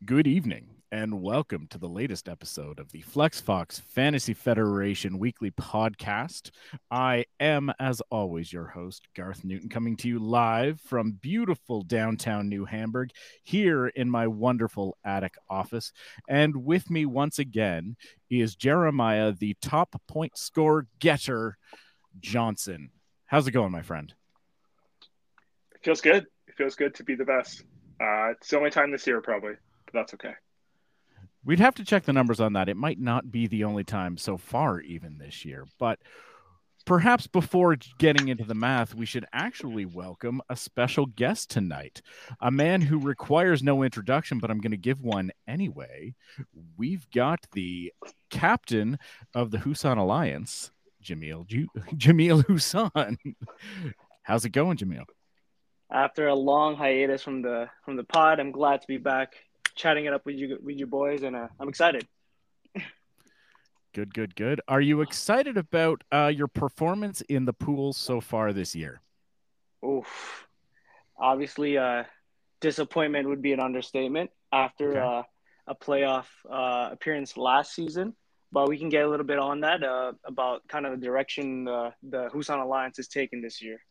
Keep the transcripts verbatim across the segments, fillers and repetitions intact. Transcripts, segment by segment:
Good evening, and welcome to the latest episode of the FlexFox Fantasy Federation weekly podcast. I am, as always, your host, Garth Newton, coming to you live from beautiful downtown New Hamburg, here in my wonderful attic office. And with me once again is Jeremiah, the top point score getter, Johnson. How's it going, my friend? It feels good. It feels good to be the best. Uh, it's the only time this year, probably, but that's okay. We'd have to check the numbers on that. It might not be the only time so far, even this year. But perhaps before getting into the math, we should actually welcome a special guest tonight, a man who requires no introduction, but I'm going to give one anyway. We've got the captain of the Husan Alliance, Jamil Ju- Jamil Husan. How's it going, Jamil? After a long hiatus from the from the pod, I'm glad to be back chatting it up with you with you boys, and uh, I'm excited. Good, good, good. Are you excited about uh, your performance in the pools so far this year? Oof. Obviously, uh, disappointment would be an understatement after Okay. uh, a playoff uh, appearance last season. But we can get a little bit on that uh, about kind of the direction uh, the Husan Alliance is taking this year.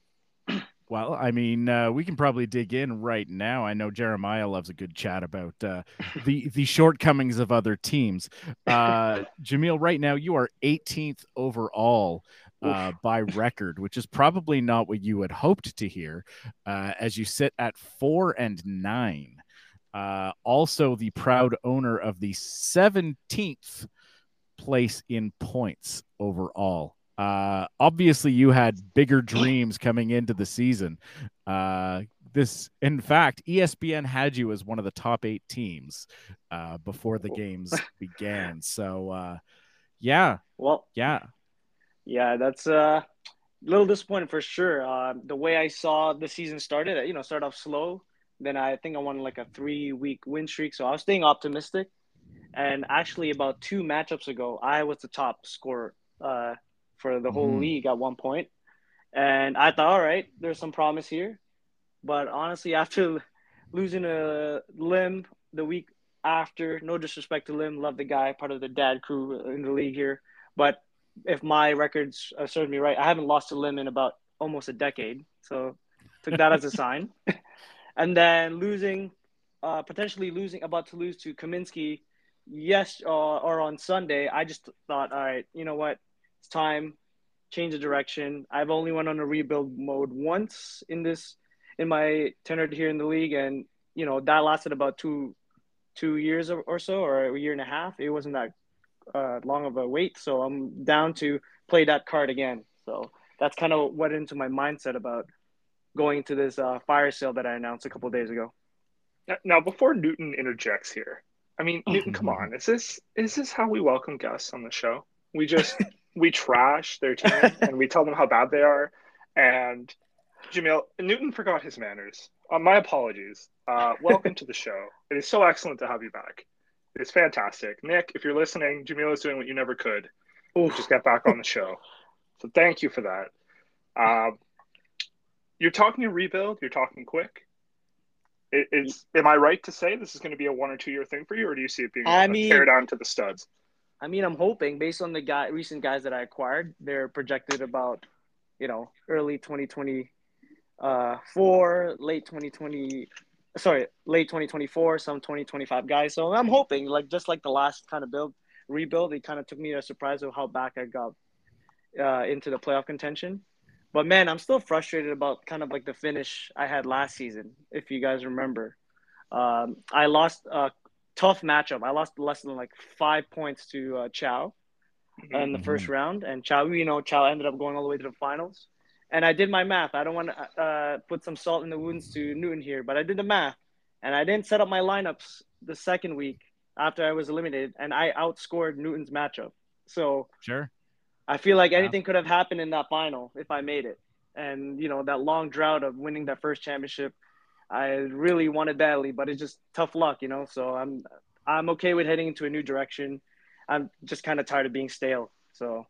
Well, I mean, uh, we can probably dig in right now. I know Jeremiah loves a good chat about uh, the the shortcomings of other teams. Uh, Jamil, right now you are eighteenth overall uh, Oof. by record, which is probably not what you had hoped to hear, uh, as you sit at four and nine. Uh, also, the proud owner of the seventeenth place in points overall. Uh, obviously, you had bigger dreams coming into the season. Uh, this, in fact, E S P N had you as one of the top eight teams uh, before the games began. So, uh, yeah, Well, yeah. yeah, that's uh, a little disappointing for sure. Uh, the way I saw the season started, you know, start off slow. Then I think I won like a three week win streak. So I was staying optimistic. And actually, about two matchups ago, I was the top scorer uh, for the whole Mm-hmm. league at one point. And I thought, all right, there's some promise here. But honestly, after losing a limb the week after, no disrespect to Lim, love the guy, part of the dad crew in the league here. But if my records uh, serve me right, I haven't lost a limb in about almost a decade. So took that as a sign. And then losing, uh, potentially losing, about to lose to Kaminsky, yes, uh, or on Sunday, I just thought, all right, you know what, it's time, change the direction. I've only went on a rebuild mode once in this, in my tenure here in the league, and you know that lasted about two two years or, or so, or a year and a half. It wasn't that uh, long of a wait, so I'm down to play that card again. So that's kind of what into my mindset about going into this uh, fire sale that I announced a couple of days ago. Now, before Newton interjects here, I mean, Newton, come on, is this is this how we welcome guests on the show? We just we trash their team and we tell them how bad they are. And Jamil, Newton forgot his manners. Uh, my apologies. Uh, welcome to the show. It is so excellent to have you back. It's fantastic. Nick, if you're listening, Jamil is doing what you never could, which is Oof. get back on the show. So thank you for that. Uh, you're talking a rebuild. You're talking quick. It, it's am I right to say this is going to be a one or two year thing for you, or do you see it being I a, a tear mean, down to the studs? I mean, I'm hoping based on the guy recent guys that I acquired, they're projected about you know early twenty twenty-four, late twenty twenty, sorry, late twenty twenty-four, some twenty twenty-five guys. So I'm hoping, like just like the last kind of build rebuild, it kind of took me a surprise of how back I got uh, into the playoff contention. But man, I'm still frustrated about kind of like the finish I had last season. If you guys remember, um, I lost a tough matchup. I lost less than like five points to uh, Chow Mm-hmm. in the Mm-hmm. first round, and Chow, you know, Chow ended up going all the way to the finals. And I did my math. I don't want to uh, put some salt in the wounds to Newton here, but I did the math, and I didn't set up my lineups the second week after I was eliminated, and I outscored Newton's matchup. So Sure. I feel like Yeah. anything could have happened in that final if I made it. And you know that long drought of winning that first championship, I really wanted badly, but it's just tough luck, you know. So I'm I'm okay with heading into a new direction. I'm just kind of tired of being stale. So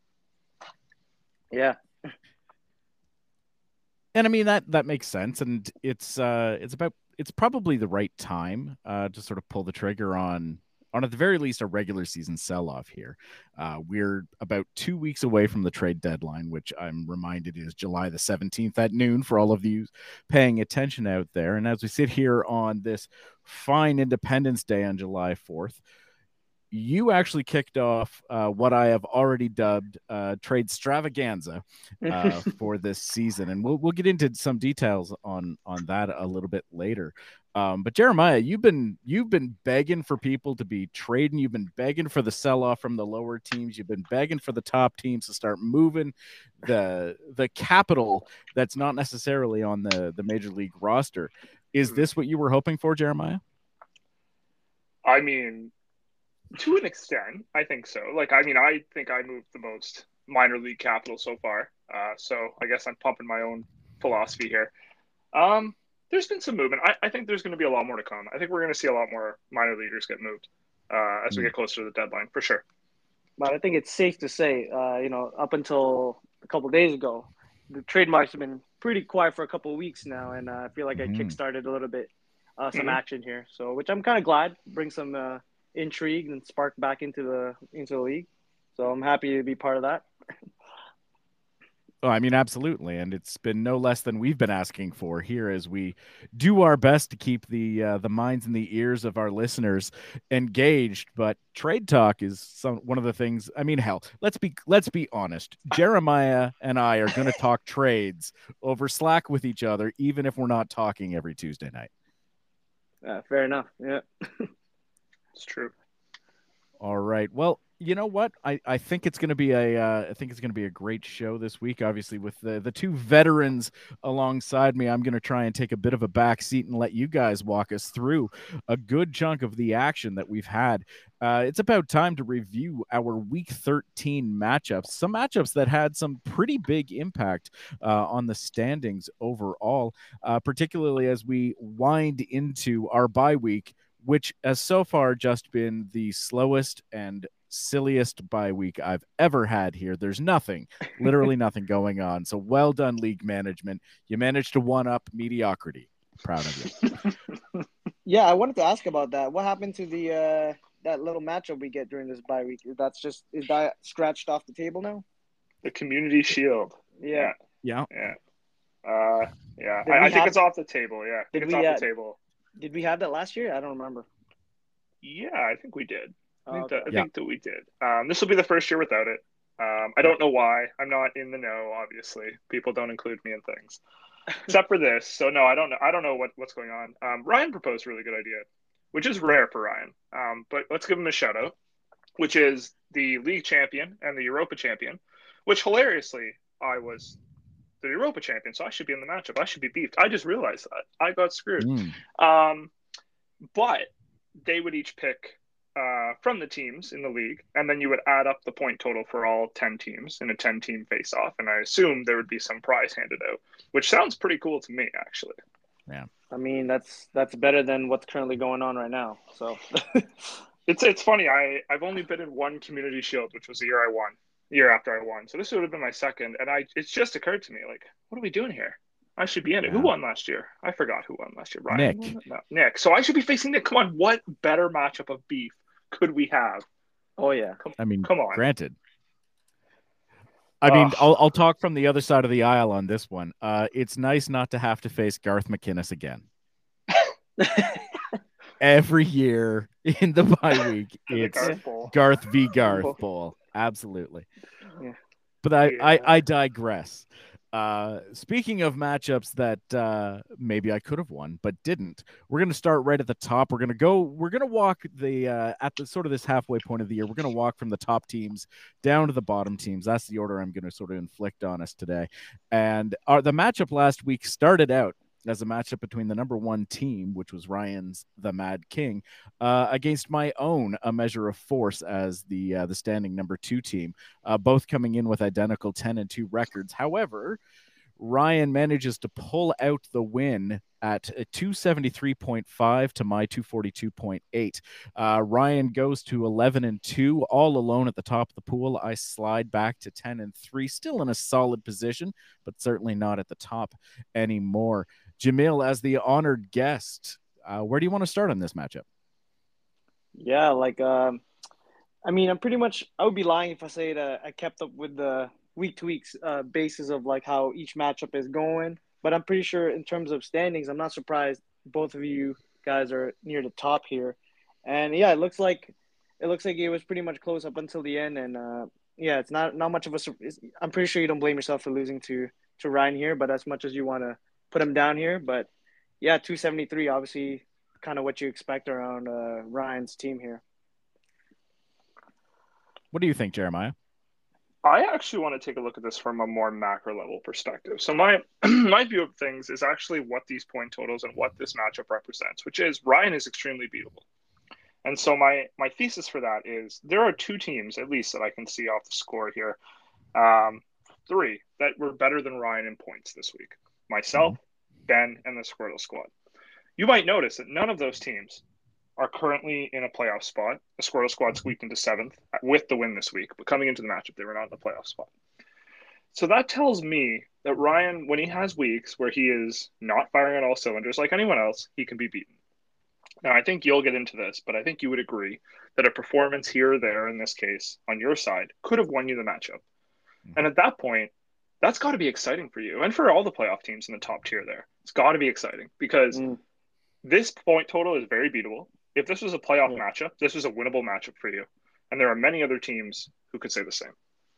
yeah, And I mean that that makes sense, and it's uh it's about it's probably the right time uh, to sort of pull the trigger on on at the very least a regular season sell-off here. Uh, we're about two weeks away from the trade deadline, which I'm reminded is July the seventeenth at noon for all of you paying attention out there. And as we sit here on this fine Independence Day on July fourth, you actually kicked off uh, what I have already dubbed uh, trade stravaganza uh, for this season, and we'll we'll get into some details on on that a little bit later. Um, but Jeremiah, you've been you've been begging for people to be trading. You've been begging for the sell off from the lower teams. You've been begging for the top teams to start moving the the capital that's not necessarily on the the major league roster. Is this what you were hoping for, Jeremiah? I mean, to an extent, I think so. Like, I mean, I think I moved the most minor league capital so far. Uh, so I guess I'm pumping my own philosophy here. Um, there's been some movement. I, I think there's going to be a lot more to come. I think we're going to see a lot more minor leaguers get moved uh, as mm. we get closer to the deadline, for sure. But I think it's safe to say, uh, you know, up until a couple of days ago, the trade markets have been pretty quiet for a couple of weeks now, and uh, I feel like mm. I kickstarted a little bit uh, some mm-hmm. action here. So, which I'm kind of glad brings some uh, intrigue and spark back into the into the league. So I'm happy to be part of that. Oh, I mean, absolutely. And it's been no less than we've been asking for here as we do our best to keep the uh, the minds and the ears of our listeners engaged. But trade talk is some one of the things. I mean, hell, let's be let's be honest. Jeremiah and I are going to talk trades over Slack with each other, even if we're not talking every Tuesday night. Uh, fair enough. Yeah, it's true. All right. Well, you know what? I, I think it's going to be a uh, I think it's going to be a great show this week. Obviously, with the the two veterans alongside me, I'm going to try and take a bit of a back seat and let you guys walk us through a good chunk of the action that we've had. Uh, it's about time to review our Week thirteen matchups. Some matchups that had some pretty big impact uh, on the standings overall, uh, particularly as we wind into our bye week, which has so far just been the slowest and silliest bye week I've ever had here. There's nothing, literally nothing going on. So well done, league management. You managed to one up mediocrity. Proud of you. Yeah, I wanted to ask about that. What happened to the uh, that little matchup we get during this bye week? That's just is that scratched off the table now? The Community Shield. Yeah. Yeah. Yeah. Uh, yeah. I, I think have... it's off the table. Yeah. I think did it's we, off uh, the table. Did we have that last year? I don't remember. Yeah, I think we did. I think, okay. that, I yeah. think that we did. Um, this will be the first year without it. Um, I don't know why. I'm not in the know, obviously. People don't include me in things. Except for this. So, no, I don't know. I don't know what, what's going on. Um, Ryan proposed a really good idea, which is rare for Ryan. Um, but let's give him a shout-out, which is the league champion and the Europa champion, which, hilariously, I was the Europa champion, so I should be in the matchup. I should be beefed. I just realized that. I got screwed. Mm. Um, but they would each pick uh, from the teams in the league, and then you would add up the point total for all ten teams in a ten-team face-off, and I assume there would be some prize handed out, which sounds pretty cool to me, actually. Yeah. I mean, that's that's better than what's currently going on right now. So it's it's funny. I, I've only been in one Community Shield, which was the year I won, the year after I won. So this would have been my second, and I it's just occurred to me, like, what are we doing here? I should be in it. Yeah. Who won last year? I forgot who won last year. Ryan? Nick. No, Nick. So I should be facing Nick. Come on. What better matchup of beef could we have? Oh, yeah. Come, I mean, come on. Granted. I mean, I'll, I'll talk from the other side of the aisle on this one. Uh, it's nice not to have to face Garth McInnes again. Every year in the bye week, it's Garth, Garth v. Garth Bowl. Absolutely. Yeah. But I, yeah. I, I digress. Uh, speaking of matchups that uh, maybe I could have won but didn't, we're going to start right at the top. We're going to go. We're going to walk the uh, at the sort of this halfway point of the year. We're going to walk from the top teams down to the bottom teams. That's the order I'm going to sort of inflict on us today. And our, the matchup last week started out as a matchup between the number one team, which was Ryan's the Mad King, uh, against my own A Measure of Force as the uh, the standing number two team, uh, both coming in with identical ten and two records. However, Ryan manages to pull out the win at two seventy-three point five to my two forty-two point eight. Uh, Ryan goes to eleven and two, all alone at the top of the pool. I slide back to ten and three, still in a solid position, but certainly not at the top anymore. Jamil, as the honored guest, uh, where do you want to start on this matchup? Yeah, like um, I mean, I'm pretty much. I would be lying if I say that I kept up with the week to week uh, basis of like how each matchup is going. But I'm pretty sure in terms of standings, I'm not surprised both of you guys are near the top here. And yeah, it looks like it looks like it was pretty much close up until the end. And uh, yeah, it's not not much of a. I'm pretty sure you don't blame yourself for losing to to Ryan here, but as much as you want to put him down here, but yeah, two seventy-three, obviously, kind of what you expect around uh, Ryan's team here. What do you think, Jeremiah? I actually want to take a look at this from a more macro level perspective. So my my view of things is actually what these point totals and what this matchup represents, which is Ryan is extremely beatable. And so my my thesis for that is there are two teams, at least that I can see off the score here, um, three that were better than Ryan in points this week. Myself, mm-hmm. Ben, and the Squirtle Squad. You might notice that none of those teams are currently in a playoff spot. The Squirtle Squad squeaked into seventh with the win this week, but coming into the matchup, they were not in the playoff spot. So that tells me that Ryan, when he has weeks where he is not firing on all cylinders like anyone else, he can be beaten. Now, I think you'll get into this, but I think you would agree that a performance here or there, in this case, on your side, could have won you the matchup. Mm-hmm. And at that point, that's got to be exciting for you and for all the playoff teams in the top tier there. It's got to be exciting because mm. this point total is very beatable. If this was a playoff yeah. matchup, this was a winnable matchup for you. And there are many other teams who could say the same.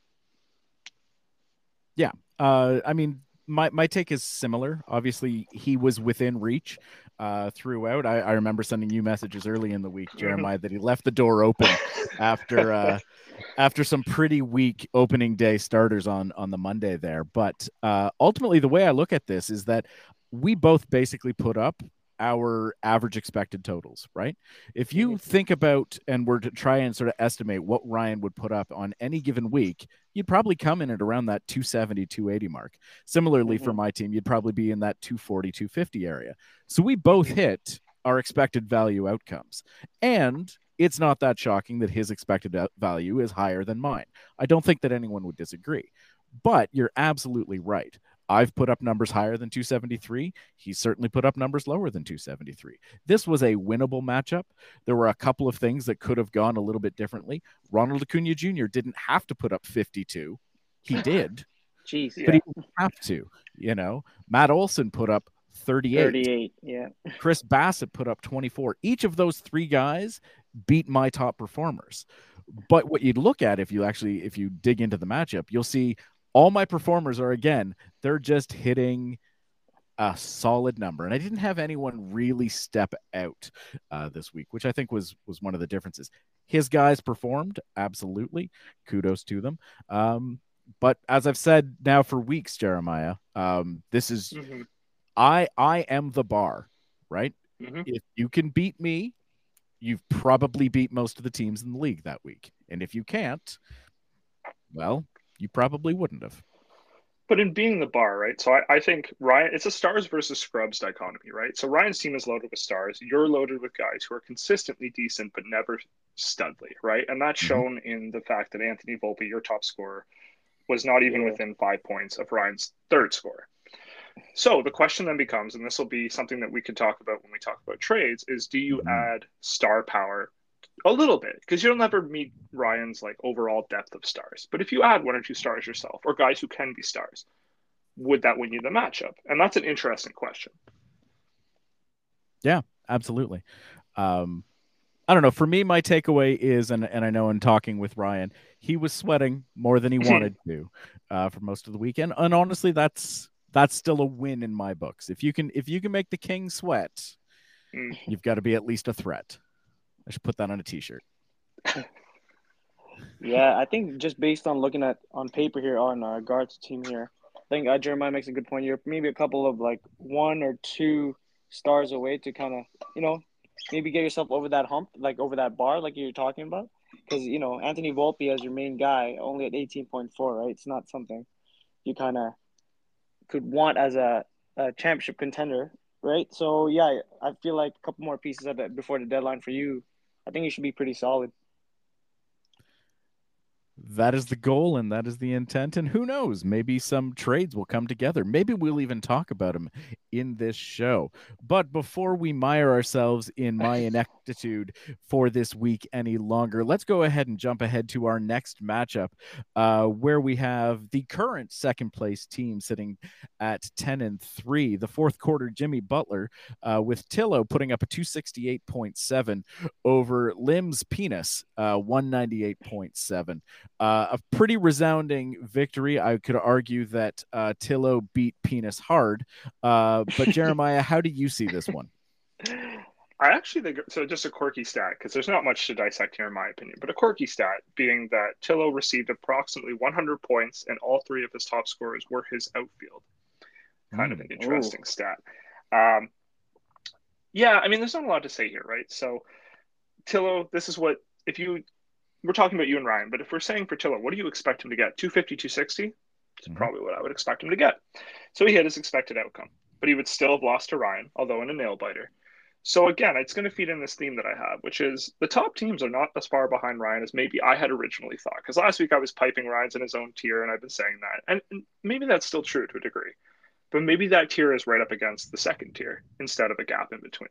Yeah. Uh, I mean, my, my take is similar. Obviously, he was within reach uh, throughout. I, I remember sending you messages early in the week, Jeremiah, that he left the door open after uh, after some pretty weak opening day starters on, on the Monday there. But uh, ultimately, the way I look at this is that we both basically put up our average expected totals, right? If you think about and were to try and sort of estimate what Ryan would put up on any given week, you'd probably come in at around that two seventy, two eighty mark. Similarly, mm-hmm. for my team, you'd probably be in that two forty, two fifty area. So we both hit our expected value outcomes. And it's not that shocking that his expected value is higher than mine. I don't think that anyone would disagree. But you're absolutely right. I've put up numbers higher than two seventy-three. He certainly put up numbers lower than two seventy-three. This was a winnable matchup. There were a couple of things that could have gone a little bit differently. Ronald Acuna Junior didn't have to put up fifty-two. He did. Jeez, but yeah. he didn't have to. You know, Matt Olson put up thirty-eight. thirty-eight, yeah. Chris Bassett put up twenty-four. Each of those three guys beat my top performers. But what you'd look at if you actually, if you dig into the matchup, you'll see all my performers are, again, they're just hitting a solid number. And I didn't have anyone really step out uh, this week, which I think was was one of the differences. His guys performed, absolutely. Kudos to them. Um, but as I've said now for weeks, Jeremiah, um, this is, mm-hmm. I, I am the bar, right? Mm-hmm. If you can beat me, you've probably beat most of the teams in the league that week. And if you can't, well, you probably wouldn't have. But in being the bar, right? So I, I think Ryan, it's a stars versus scrubs dichotomy, right? So Ryan's team is loaded with stars. You're loaded with guys who are consistently decent, but never studly, right? And that's mm-hmm. shown in the fact that Anthony Volpe, your top scorer, was not even yeah. within five points of Ryan's third scorer. So the question then becomes, and this will be something that we could talk about when we talk about trades, is do you mm-hmm. add star power a little bit, because you'll never meet Ryan's like overall depth of stars. But if you add one or two stars yourself, or guys who can be stars, would that win you the matchup? And that's an interesting question. Yeah, absolutely. Um, I don't know. For me, my takeaway is, and, and I know in talking with Ryan, he was sweating more than he wanted to uh, for most of the weekend. And honestly, that's that's still a win in my books. If you can if you can make the king sweat, mm. you've got to be at least a threat. I should put that on a t-shirt. Yeah, I think just based on looking at on paper here on our guards team here, I think uh, Jeremiah makes a good point. You're maybe a couple of like one or two stars away to kind of, you know, maybe get yourself over that hump, like over that bar, like you're talking about. Because, you know, Anthony Volpe as your main guy, only at eighteen point four, right? It's not something you kind of could want as a, a championship contender, right? So, yeah, I feel like a couple more pieces of it before the deadline for you. I think you should be pretty solid. That is the goal and that is the intent. And who knows, maybe some trades will come together. Maybe we'll even talk about them in this show. But before we mire ourselves in my ineptitude for this week any longer, let's go ahead and jump ahead to our next matchup, uh, where we have the current second place team sitting at ten and three. The fourth quarter, Jimmy Butler, uh, with Tillo putting up a two sixty-eight point seven over Lim's Penis, uh, one ninety-eight point seven. Uh, a pretty resounding victory. I could argue that uh, Tillo beat Penis hard. Uh, but Jeremiah, how do you see this one? I actually think so. Just a quirky stat, because there's not much to dissect here, in my opinion. But a quirky stat being that Tillo received approximately one hundred points, and all three of his top scorers were his outfield. Kind mm. of an interesting Ooh. stat. Um, yeah, I mean, there's not a lot to say here, right? So, Tillo, this is what if you. We're talking about you and Ryan, but if we're saying for Tillo, what do you expect him to get? two fifty, two sixty? It's mm-hmm. probably what I would expect him to get. So he had his expected outcome, but he would still have lost to Ryan, although in a nail biter. So again, it's going to feed in this theme that I have, which is the top teams are not as far behind Ryan as maybe I had originally thought. Because last week I was piping Ryan's in his own tier, and I've been saying that. And, and maybe that's still true to a degree. But maybe that tier is right up against the second tier instead of a gap in between.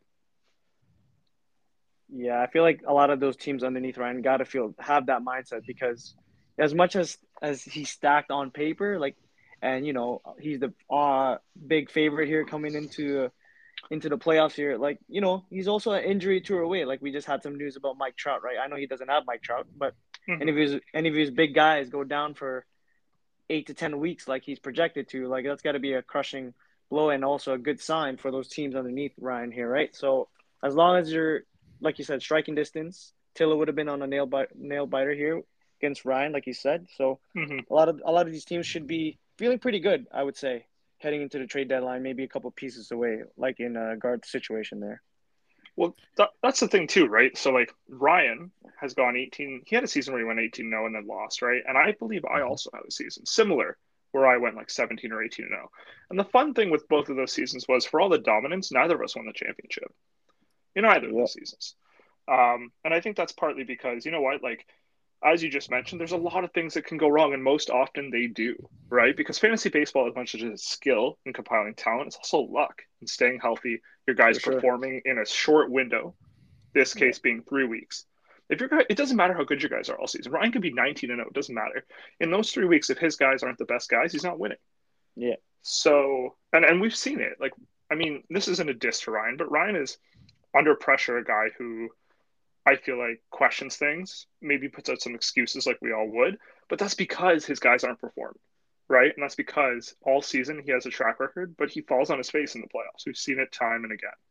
Yeah, I feel like a lot of those teams underneath Ryan got to feel have that mindset, because as much as as he's stacked on paper, like, and you know he's the uh, big favorite here coming into into the playoffs here. Like, you know, he's also an injury tour away. Like, we just had some news about Mike Trout, right? I know he doesn't have Mike Trout, but mm-hmm. any of his any of his big guys go down for eight to ten weeks, like he's projected to. Like, that's got to be a crushing blow, and also a good sign for those teams underneath Ryan here, right? So as long as you're, like you said, striking distance, Tillo would have been on a nail bite, nail biter here against Ryan, like you said. So mm-hmm. a lot of a lot of these teams should be feeling pretty good, I would say, heading into the trade deadline, maybe a couple pieces away, like in a guard situation there. Well, that, that's the thing too, right? So like Ryan has gone eighteen. He had a season where he went eighteen and oh and then lost, right? And I believe I also have a season similar where I went like seventeen or eighteen and oh. And the fun thing with both of those seasons was, for all the dominance, neither of us won the championship in either of those seasons. Um, and I think that's partly because, you know what, like, as you just mentioned, there's a lot of things that can go wrong, and most often they do, right? Because fantasy baseball, as much as it's skill in compiling talent, it's also luck and staying healthy, your guys sure. performing in a short window, this case yeah. being three weeks. If your guy, it doesn't matter how good your guys are all season. Ryan could be nineteen and oh, it doesn't matter. In those three weeks, if his guys aren't the best guys, he's not winning. Yeah. So, and, and we've seen it. Like, I mean, this isn't a diss to Ryan, but Ryan is under pressure, a guy who I feel like questions things, maybe puts out some excuses like we all would, but that's because his guys aren't performing, right? And that's because all season he has a track record, but he falls on his face in the playoffs. We've seen it time and again.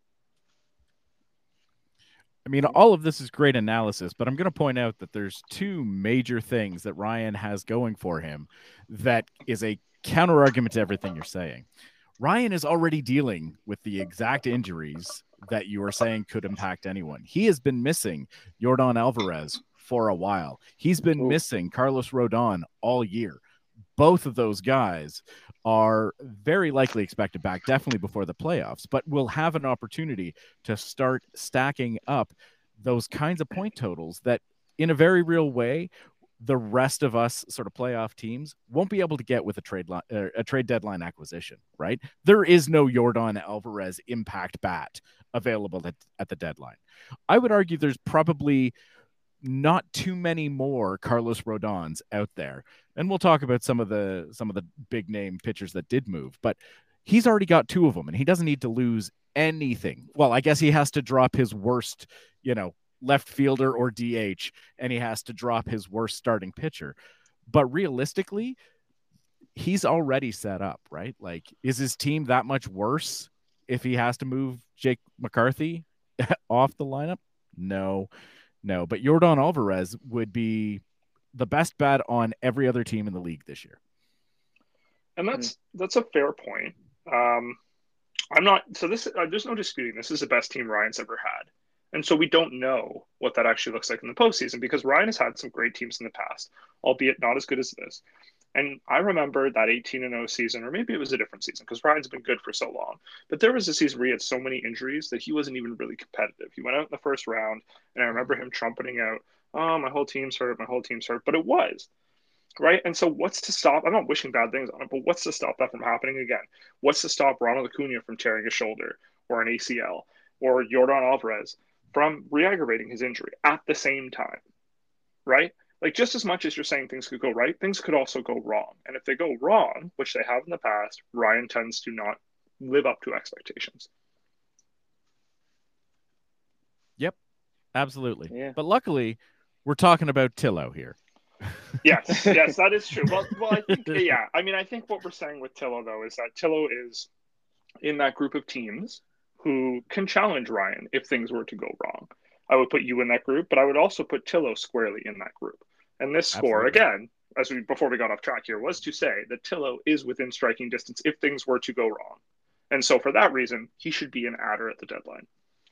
I mean, all of this is great analysis, but I'm going to point out that there's two major things that Ryan has going for him that is a counter argument to everything you're saying. Ryan is already dealing with the exact injuries that you are saying could impact anyone. He has been missing Yordan Alvarez for a while. He's been Ooh. missing Carlos Rodon all year. Both of those guys are very likely expected back, definitely before the playoffs, but will have an opportunity to start stacking up those kinds of point totals that, in a very real way, the rest of us sort of playoff teams won't be able to get with a trade line, uh, a trade deadline acquisition, right? There is no Yordan Alvarez impact bat available at, at the deadline. I would argue there's probably not too many more Carlos Rodons out there. And we'll talk about some of the, some of the big name pitchers that did move, but he's already got two of them and he doesn't need to lose anything. Well, I guess he has to drop his worst, you know, left fielder or D H, and he has to drop his worst starting pitcher. But realistically, he's already set up, right? Like, is his team that much worse if he has to move Jake McCarthy off the lineup? No, no. But Yordan Alvarez would be the best bet on every other team in the league this year. And that's that's a fair point. Um, I'm not so this. Uh, there's no disputing this is the best team Ryan's ever had. And so we don't know what that actually looks like in the postseason, because Ryan has had some great teams in the past, albeit not as good as this. And I remember that eighteen and oh season, or maybe it was a different season, because Ryan's been good for so long. But there was a season where he had so many injuries that he wasn't even really competitive. He went out in the first round, and I remember him trumpeting out, oh, my whole team's hurt, my whole team's hurt. But it was. right? And so what's to stop? I'm not wishing bad things on it, but what's to stop that from happening again? What's to stop Ronald Acuna from tearing a shoulder or an A C L or Jordan Alvarez from re-aggravating his injury at the same time, right? Like just as much as you're saying things could go right, things could also go wrong. And if they go wrong, which they have in the past, Ryan tends to not live up to expectations. Yep, absolutely. Yeah. But luckily, we're talking about Tillo here. Yes, yes, that is true. Well, well, I think yeah. I mean, I think what we're saying with Tillo though is that Tillo is in that group of teams who can challenge Ryan if things were to go wrong. I would put you in that group, but I would also put Tillo squarely in that group. And this score, Absolutely. again, as we before we got off track here, was to say that Tillo is within striking distance if things were to go wrong. And so for that reason, he should be an adder at the deadline.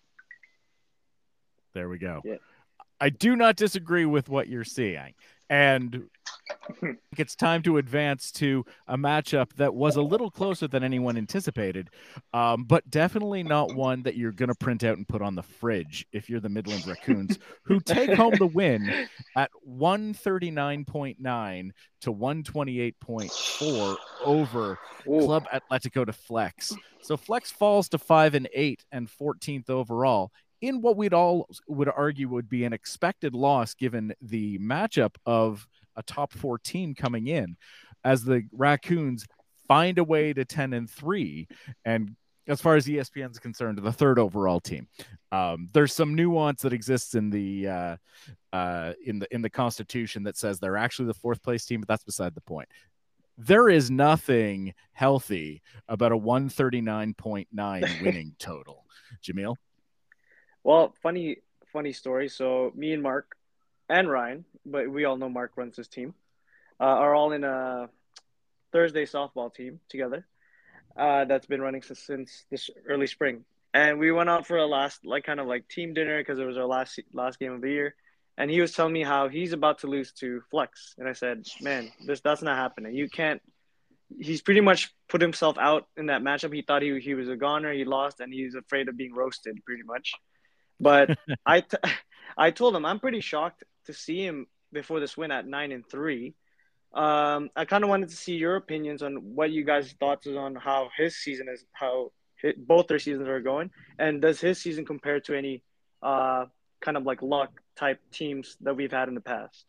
There we go. Yeah. I do not disagree with what you're seeing. And it's time to advance to a matchup that was a little closer than anyone anticipated, um, but definitely not one that you're going to print out and put on the fridge if you're the Midland Raccoons, who take home the win at one thirty-nine point nine to one twenty-eight point four over Ooh. Club Atletico de Flex. So Flex falls to five and eight and fourteenth overall, in what we'd all would argue would be an expected loss given the matchup of a top four team coming in, as the Raccoons find a way to ten and three. And as far as E S P N is concerned, the third overall team. Um, there's some nuance that exists in the uh, uh, in the in the Constitution that says they're actually the fourth place team, but that's beside the point. There is nothing healthy about a one thirty-nine point nine winning total. Jamil? Well, funny, funny story. So me and Mark and Ryan, but we all know Mark runs his team, uh, are all in a Thursday softball team together. Uh, that's been running since, since this early spring, and we went out for a last, like, kind of like team dinner because it was our last last game of the year. And he was telling me how he's about to lose to Flex, and I said, "Man, this that's not happening. You can't." He's pretty much put himself out in that matchup. He thought he he was a goner. He lost, and he's afraid of being roasted, pretty much. But I, t- I told him I'm pretty shocked to see him before this win at nine and three. Um, I kind of wanted to see your opinions on what you guys' thoughts is on how his season is, how his, both their seasons are going, and does his season compare to any uh, kind of like luck type teams that we've had in the past?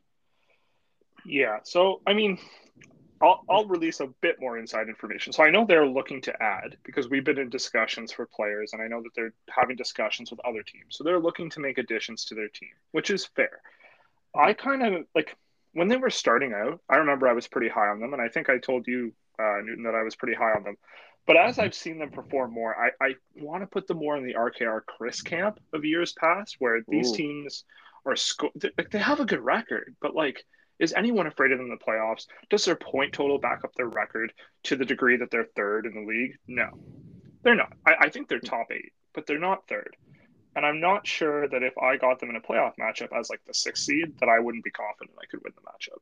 Yeah. So, I mean, I'll, I'll release a bit more inside information. So I know they're looking to add because we've been in discussions for players, and I know that they're having discussions with other teams. So they're looking to make additions to their team, which is fair. I kind of like when they were starting out, I remember I was pretty high on them, and I think I told you, uh, Newton, that I was pretty high on them. But as I've seen them perform more, I, I want to put them more in the R K R Chris camp of years past, where these Ooh. teams are sco- like they have a good record, but like, is anyone afraid of them in the playoffs? Does their point total back up their record to the degree that they're third in the league? No, they're not. I, I think they're top eight, but they're not third. And I'm not sure that if I got them in a playoff matchup as like the sixth seed, that I wouldn't be confident I could win the matchup.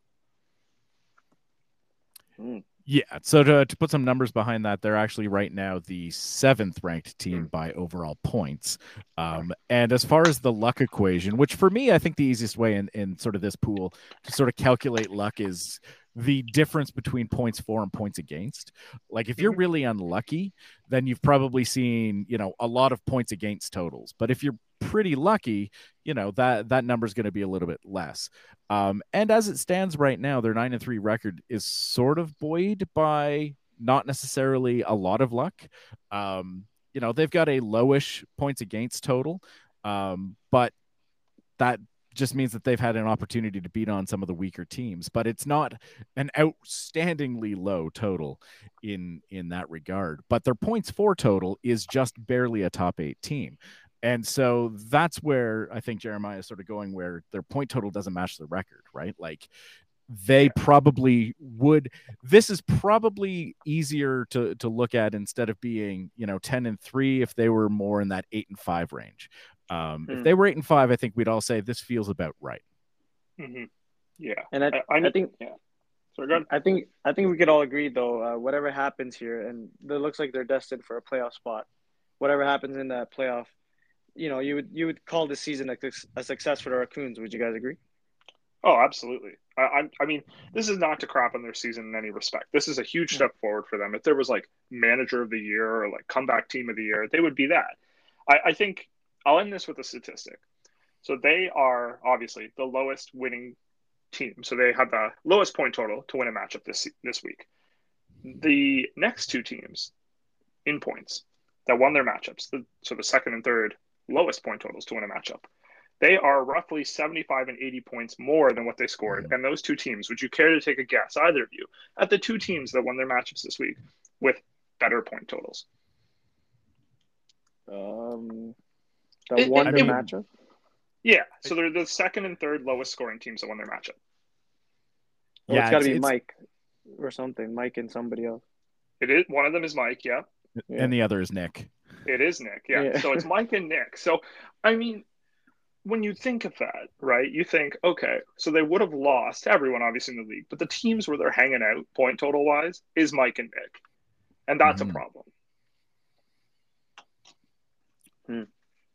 Hmm. Yeah, so to, to put some numbers behind that, they're actually right now the seventh ranked team by overall points. Um, and as far as the luck equation, which for me, I think the easiest way in, in sort of this pool to sort of calculate luck is the difference between points for and points against. Like if you're really unlucky, then you've probably seen, you know, a lot of points against totals. But if you're pretty lucky, you know, that that number is going to be a little bit less. Um, and as it stands right now, their nine and three record is sort of buoyed by not necessarily a lot of luck. Um, you know, they've got a lowish points against total, um, but that just means that they've had an opportunity to beat on some of the weaker teams. But it's not an outstandingly low total in in that regard. But their points for total is just barely a top eight team. And so that's where I think Jeremiah is sort of going, where their point total doesn't match the record, right? Like they probably would. This is probably easier to to look at instead of being, you know, ten and three if they were more in that eight and five range. Um, hmm. If they were eight and five, I think we'd all say this feels about right. Mm-hmm. Yeah, and I, I, I think yeah. So good. I think I think we could all agree though. Uh, whatever happens here, and it looks like they're destined for a playoff spot. Whatever happens in that playoff, you know, you would you would call this season a, a success for the Raccoons. Would you guys agree? Oh, absolutely. I, I, I mean, this is not to crap on their season in any respect. This is a huge step forward for them. If there was like manager of the year or like comeback team of the year, they would be that. I, I think I'll end this with a statistic. So they are obviously the lowest winning team. So they had the lowest point total to win a matchup this this week. The next two teams in points that won their matchups, the, so the second and third lowest point totals to win a matchup, they are roughly seventy-five and eighty points more than what they scored. And those two teams, would you care to take a guess, either of you, at the two teams that won their matchups this week with better point totals? Um, that won their matchup? Yeah, so they're the second and third lowest scoring teams that won their matchup. Well, yeah, it's got to be it's, Mike or something. Mike and somebody else. It is. One of them is Mike, yeah. And the other is Nick. It is Nick, yeah. yeah. So it's Mike and Nick. So, I mean, when you think of that, right, you think, okay, so they would have lost everyone, obviously, in the league, but the teams where they're hanging out, point total wise, is Mike and Nick. And that's mm-hmm. a problem. Hmm.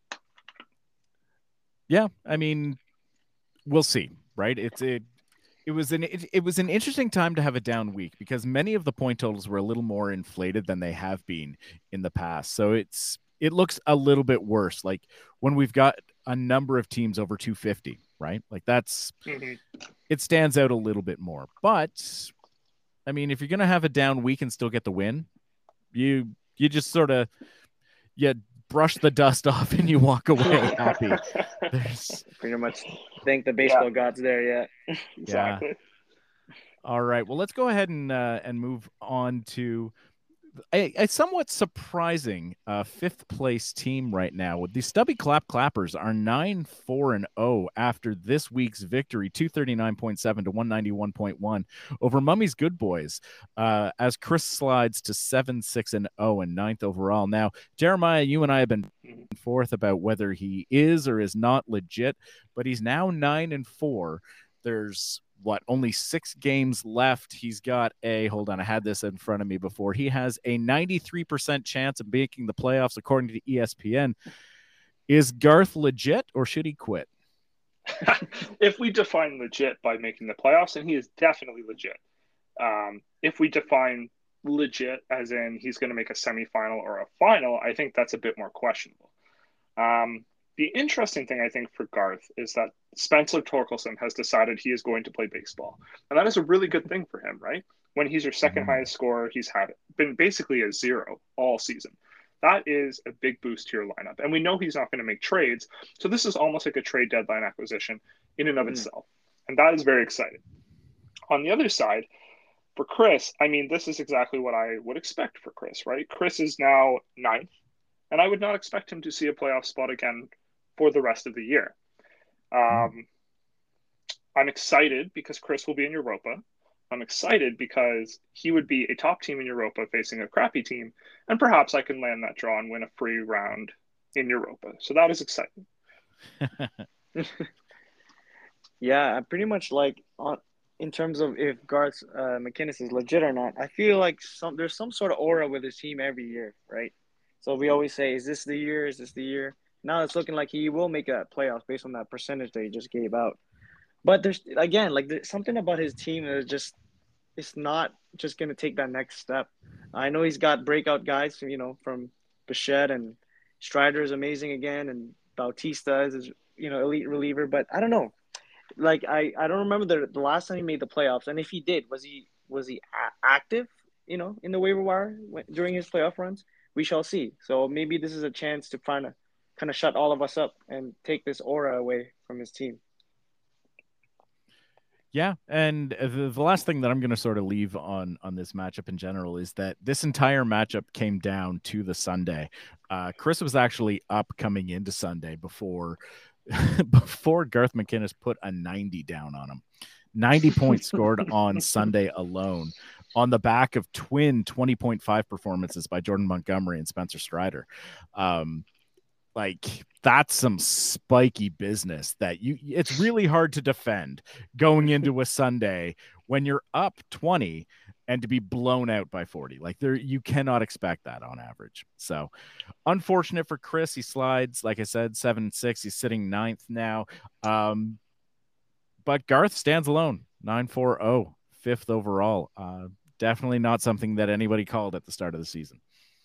Yeah, I mean, we'll see, right? It's it, it was an it, it was an interesting time to have a down week because many of the point totals were a little more inflated than they have been in the past. So it's it looks a little bit worse. Like when we've got a number of teams over two fifty, right? Like that's mm-hmm. it stands out a little bit more. But I mean, if you're gonna have a down week and still get the win, you you just sort of yeah. brush the dust off and you walk away happy. There's... Pretty much thank the baseball yeah. gods there, yeah. Exactly. Yeah. All right. Well, let's go ahead and uh, and move on to a, a somewhat surprising uh, fifth place team right now. The Stubby Clap Clappers are nine four and oh after this week's victory, two thirty-nine point seven to one ninety-one point one over Mummy's Good Boys, uh, as Chris slides to seven six and oh and ninth overall. Now, Jeremiah, you and I have been forth about whether he is or is not legit, but he's now nine and four. There's what, only six games left. He's got a, hold on, I had this in front of me before. He has a ninety-three percent chance of making the playoffs, according to E S P N. Is Garth legit or should he quit? If we define legit by making the playoffs, and he is definitely legit. Um, if we define legit as in he's going to make a semifinal or a final, I think that's a bit more questionable. Um, The interesting thing, I think, for Garth is that Spencer Torkelson has decided he is going to play baseball. And that is a really good thing for him, right? When he's your second highest scorer, he's had been basically a zero all season. That is a big boost to your lineup. And we know he's not going to make trades. So this is almost like a trade deadline acquisition in and of mm. itself. And that is very exciting. On the other side, for Chris, I mean, this is exactly what I would expect for Chris, right? Chris is now ninth. And I would not expect him to see a playoff spot again for the rest of the year. Um, I'm excited because Chris will be in Europa. I'm excited because he would be a top team in Europa facing a crappy team, and perhaps I can land that draw and win a free round in Europa. So that is exciting. Yeah, I pretty much like on in terms of if Garth uh, McInnes is legit or not. I feel like some there's some sort of aura with his team every year, right? So we always say, "Is this the year? Is this the year?" Now it's looking like he will make a playoffs based on that percentage that he just gave out. But there's again, like there's something about his team that is just, it's not just going to take that next step. I know he's got breakout guys, you know, from Bichette, and Strider is amazing again, and Bautista is his, you know, elite reliever. But I don't know, like I, I don't remember the the last time he made the playoffs, and if he did, was he was he a- active, you know, in the waiver wire during his playoff runs? We shall see. So maybe this is a chance to find a kind of shut all of us up and take this aura away from his team. Yeah, and the, the last thing that I'm going to sort of leave on on this matchup in general is that this entire matchup came down to the Sunday. Uh, Chris was actually up coming into Sunday before before Garth McInnes put a ninety down on him. ninety points scored on Sunday alone, on the back of twin twenty point five performances by Jordan Montgomery and Spencer Strider. Um, Like that's some spiky business that you, it's really hard to defend going into a Sunday when you're up twenty and to be blown out by forty. Like there, you cannot expect that on average. So unfortunate for Chris. He slides, like I said, seven, six, he's sitting ninth now. Um, but Garth stands alone, nine four oh, fifth overall. Uh, definitely not something that anybody called at the start of the season.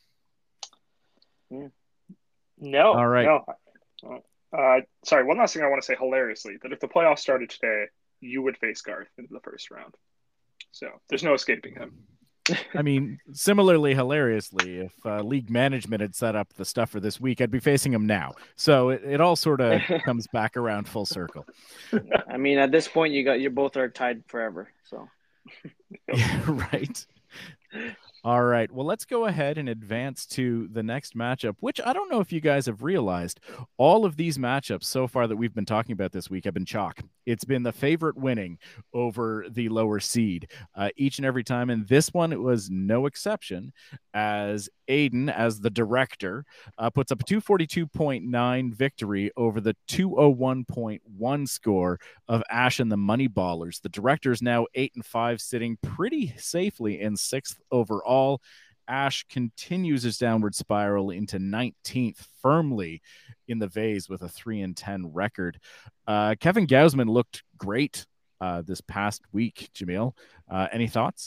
No, All right. no. Uh, sorry, one last thing I want to say hilariously, that if the playoffs started today, you would face Garth into the first round. So there's no escaping him. I mean, similarly, hilariously, if uh, league management had set up the stuff for this week, I'd be facing him now. So it, it all sort of comes back around full circle. I mean, at this point, you got you both are tied forever. So, yeah, right. All right. Well, let's go ahead and advance to the next matchup, which I don't know if you guys have realized. All of these matchups so far that we've been talking about this week have been chalk. It's been the favorite winning over the lower seed uh, each and every time. And this one, it was no exception, as Aiden, as the director, uh, puts up a two forty-two point nine victory over the two oh one point one score of Ash and the Moneyballers. The director is now eight and five, sitting pretty safely in sixth overall. Ash continues his downward spiral into nineteenth, firmly in the vase with a three and ten record. Uh, Kevin Gausman looked great uh, this past week. Jamil, uh, any thoughts?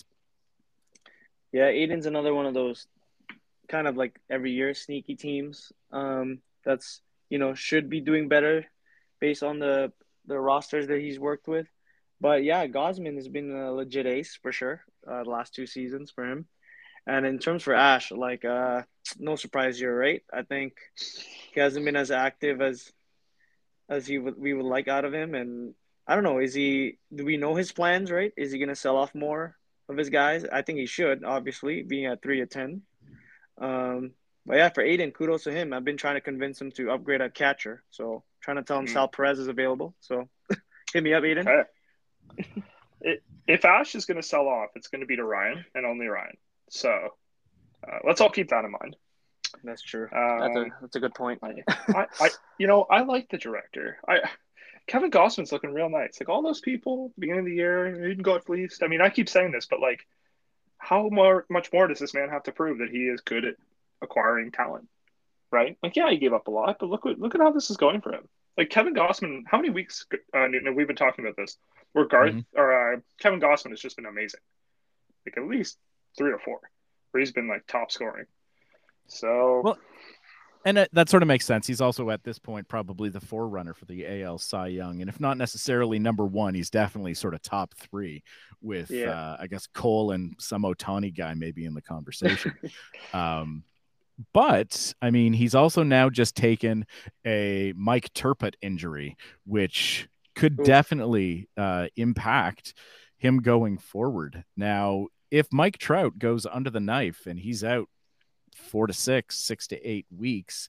Yeah, Aiden's another one of those kind of like every year sneaky teams um, that's, you know, should be doing better based on the, the rosters that he's worked with. But yeah, Gausman has been a legit ace for sure uh, the last two seasons for him. And in terms for Ash, like, uh, no surprise, you're right. I think he hasn't been as active as as he would, we would like out of him. And I don't know, is he? Do we know his plans? Right? Is he going to sell off more of his guys? I think he should, obviously, being at three of ten. Um, but yeah, for Aiden, kudos to him. I've been trying to convince him to upgrade at catcher. So trying to tell him mm. Sal Perez is available. So hit me up, Aiden. Okay. it, if Ash is going to sell off, it's going to be to Ryan and only Ryan. So uh, let's all keep that in mind. That's true. Um, that's a that's a good point. I, I, I, you know, I like the director. I Kevin Gausman's looking real nice. Like all those people, beginning of the year, Aiden got fleeced. I mean, I keep saying this, but like, how more much more does this man have to prove that he is good at acquiring talent? Right? Like, yeah, he gave up a lot, but look what look at how this is going for him. Like Kevin Gausman, how many weeks uh, we've been talking about this? Where Garth mm-hmm. or uh, Kevin Gausman has just been amazing. Like at least three or four, where he's been like top scoring. So, well, and it, that sort of makes sense. He's also at this point probably the forerunner for the A L Cy Young, and if not necessarily number one, he's definitely sort of top three with, yeah. uh, I guess, Cole and some Ohtani guy maybe in the conversation. um, but I mean, he's also now just taken a Mike Turpet injury, which could Ooh. definitely uh, impact him going forward. Now, if Mike Trout goes under the knife and he's out four to six, six to eight weeks,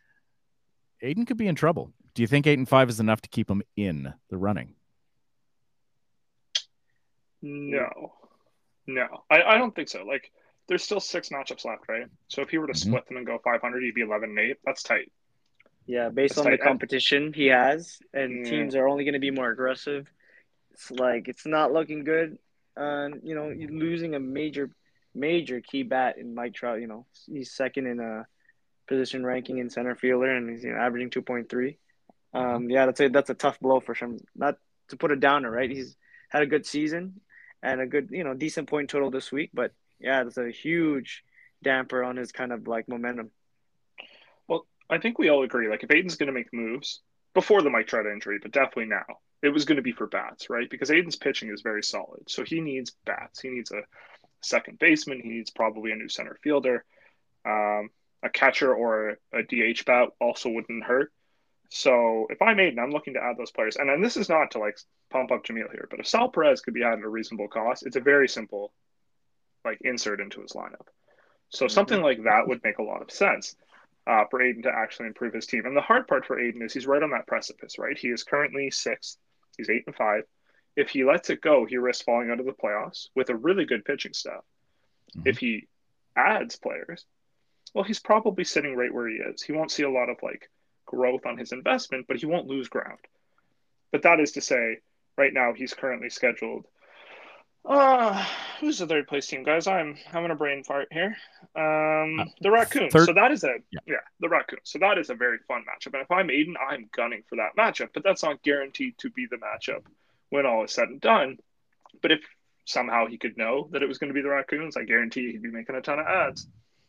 Aiden could be in trouble. Do you think eight and five is enough to keep him in the running? No, no, I, I don't think so. Like, there's still six matchups left, right? So if he were to mm-hmm. split them and go five hundred, he'd be eleven and eight. That's tight. Yeah, based That's on tight. the competition he has, and yeah. teams are only going to be more aggressive. It's like it's not looking good. Uh, you know, you're losing a major, major key bat in Mike Trout. You know, he's second in a position ranking in center fielder, and he's you know, averaging two point three. Um, yeah, that's a that's a tough blow for him. Not to put a downer, right? He's had a good season and a good, you know, decent point total this week, but yeah, that's a huge damper on his kind of like momentum. Well, I think we all agree, like if Aiden's going to make moves before the Mike Trout injury, but definitely now, it was going to be for bats, right? Because Aiden's pitching is very solid. So he needs bats. He needs a second baseman. He needs probably a new center fielder. Um, a catcher or a D H bat also wouldn't hurt. So if I'm Aiden, I'm looking to add those players. And then this is not to like pump up Jamil here, but if Sal Perez could be added at a reasonable cost, it's a very simple like insert into his lineup. So mm-hmm. something like that would make a lot of sense uh, for Aiden to actually improve his team. And the hard part for Aiden is he's right on that precipice, right? He is currently sixth. He's eight and five. If he lets it go, he risks falling out of the playoffs with a really good pitching staff. Mm-hmm. If he adds players, well, he's probably sitting right where he is. He won't see a lot of like growth on his investment, but he won't lose ground. But that is to say, right now he's currently scheduled. Uh, who's the third place team, guys? I'm having a brain fart here. Um, uh, the Raccoons. Third... So that is a yeah. yeah, the Raccoons. So that is a very fun matchup. And if I'm Aiden, I'm gunning for that matchup. But that's not guaranteed to be the matchup when all is said and done. But if somehow he could know that it was going to be the Raccoons, I guarantee he'd be making a ton of ads.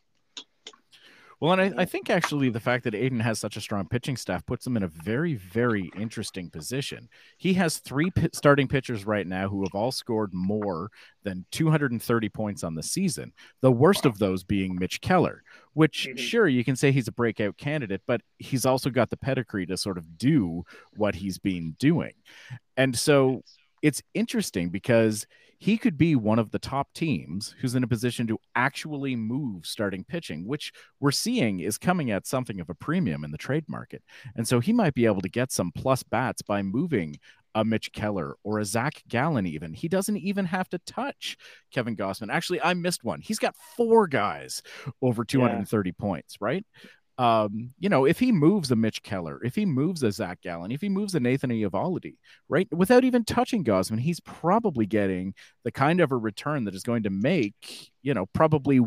Well, and I, I think actually the fact that Aiden has such a strong pitching staff puts him in a very, very interesting position. He has three p- starting pitchers right now who have all scored more than two hundred thirty points on the season, the worst wow. of those being Mitch Keller, which, mm-hmm. sure, you can say he's a breakout candidate, but he's also got the pedigree to sort of do what he's been doing. And so it's interesting because he could be one of the top teams who's in a position to actually move starting pitching, which we're seeing is coming at something of a premium in the trade market. And so he might be able to get some plus bats by moving a Mitch Keller or a Zach Gallen even. He doesn't even have to touch Kevin Gausman. Actually, I missed one. He's got four guys over two hundred thirty yeah. points, right? Um, you know, if he moves a Mitch Keller, if he moves a Zach Gallen, if he moves a Nathan Eovaldi, right, without even touching Gausman, he's probably getting the kind of a return that is going to make, you know, probably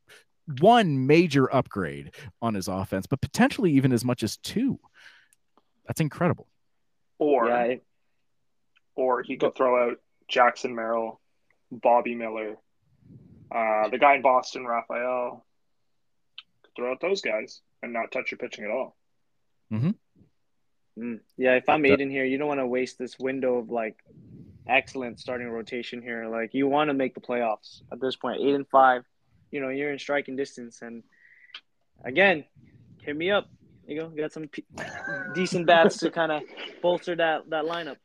one major upgrade on his offense, but potentially even as much as two. That's incredible. Or, yeah, it, or he could throw out Jackson Merrill, Bobby Miller, uh, the guy in Boston, Raphael. Could throw out those guys and not touch your pitching at all. Mm-hmm. Mm. Yeah, if I'm Aiden here, you don't want to waste this window of like excellent starting rotation here. Like you want to make the playoffs at this point. Eight and five, you know, you're in striking distance. And again, hit me up. You go, got some p- decent bats to kind of bolster that that lineup.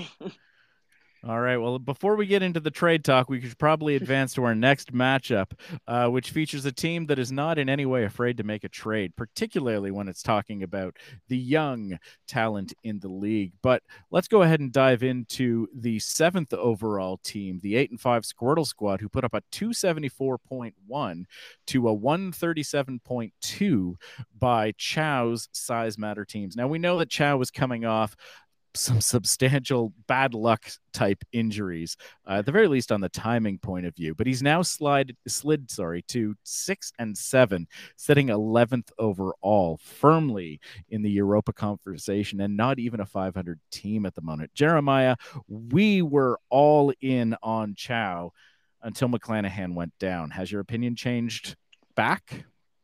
All right. Well, before we get into the trade talk, we should probably advance to our next matchup, uh, which features a team that is not in any way afraid to make a trade, particularly when it's talking about the young talent in the league. But let's go ahead and dive into the seventh overall team, the eight and five Squirtle Squad, who put up a two seventy-four point one to a one thirty-seven point two by Chow's Size Matter teams. Now, we know that Chow was coming off some substantial bad luck type injuries, uh, at the very least on the timing point of view. But he's now slid, slid sorry, to six and seven, sitting eleventh overall, firmly in the Europa conversation, and not even a five hundred team at the moment. Jeremiah, we were all in on Chow until McClanahan went down. Has your opinion changed back?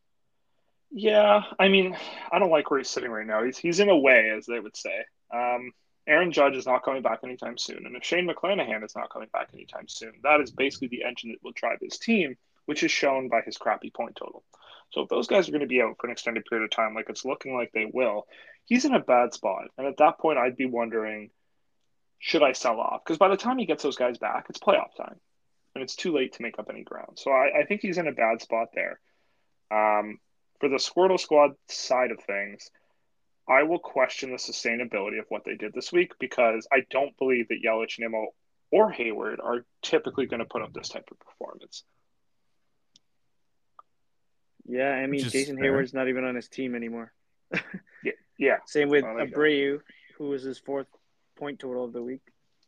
Yeah, I mean, I don't like where he's sitting right now. He's he's in a way, as they would say. Um, Aaron Judge is not coming back anytime soon. And if Shane McClanahan is not coming back anytime soon, that is basically the engine that will drive his team, which is shown by his crappy point total. So if those guys are going to be out for an extended period of time, like it's looking like they will, he's in a bad spot. And at that point, I'd be wondering, should I sell off? Because by the time he gets those guys back, it's playoff time. And it's too late to make up any ground. So I, I think he's in a bad spot there. Um, for the Squirtle Squad side of things, I will question the sustainability of what they did this week because I don't believe that Yelich, Nimmo, or Hayward are typically going to put up this type of performance. Yeah, I mean, Jason fair. Hayward's not even on his team anymore. yeah, yeah. Same with oh, Abreu, who was his fourth point total of the week.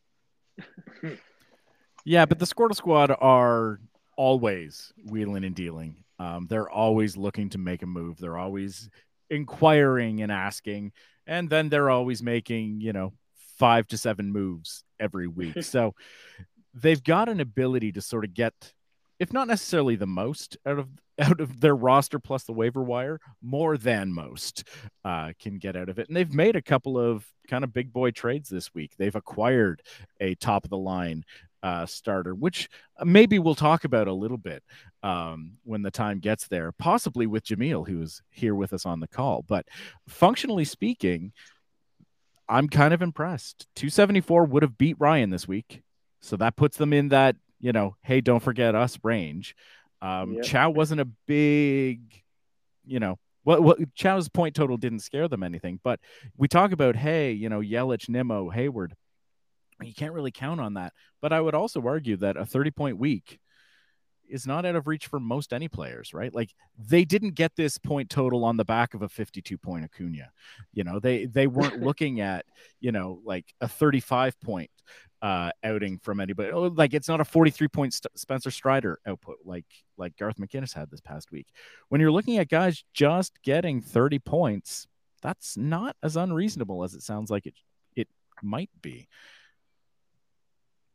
Yeah, but the Squirtle Squad are always wheeling and dealing. Um, they're always looking to make a move. They're always inquiring and asking, and then they're always making, you know, five to seven moves every week. So they've got an ability to sort of get, if not necessarily the most out of out of their roster plus the waiver wire, more than most uh, can get out of it. And they've made a couple of kind of big boy trades this week. They've acquired a top of the line uh, starter, which maybe we'll talk about a little bit um, when the time gets there, possibly with Jameel, who's here with us on the call. But functionally speaking, I'm kind of impressed. two seventy-four would have beat Ryan this week. So that puts them in that, you know, hey, don't forget us range. Um, yep. Chow wasn't a big, you know, what, what Chow's point total didn't scare them anything, but we talk about, hey, you know, Yelich, Nimmo, Hayward, you can't really count on that. But I would also argue that a thirty point week is not out of reach for most any players, right? Like they didn't get this point total on the back of a fifty-two point Acuna. You know, they, they weren't looking at, you know, like a thirty-five point uh, outing from anybody. Oh, like it's not a forty-three point St- Spencer Strider output like, like Garth McInnes had this past week. When you're looking at guys just getting thirty points, that's not as unreasonable as it sounds like it, it might be.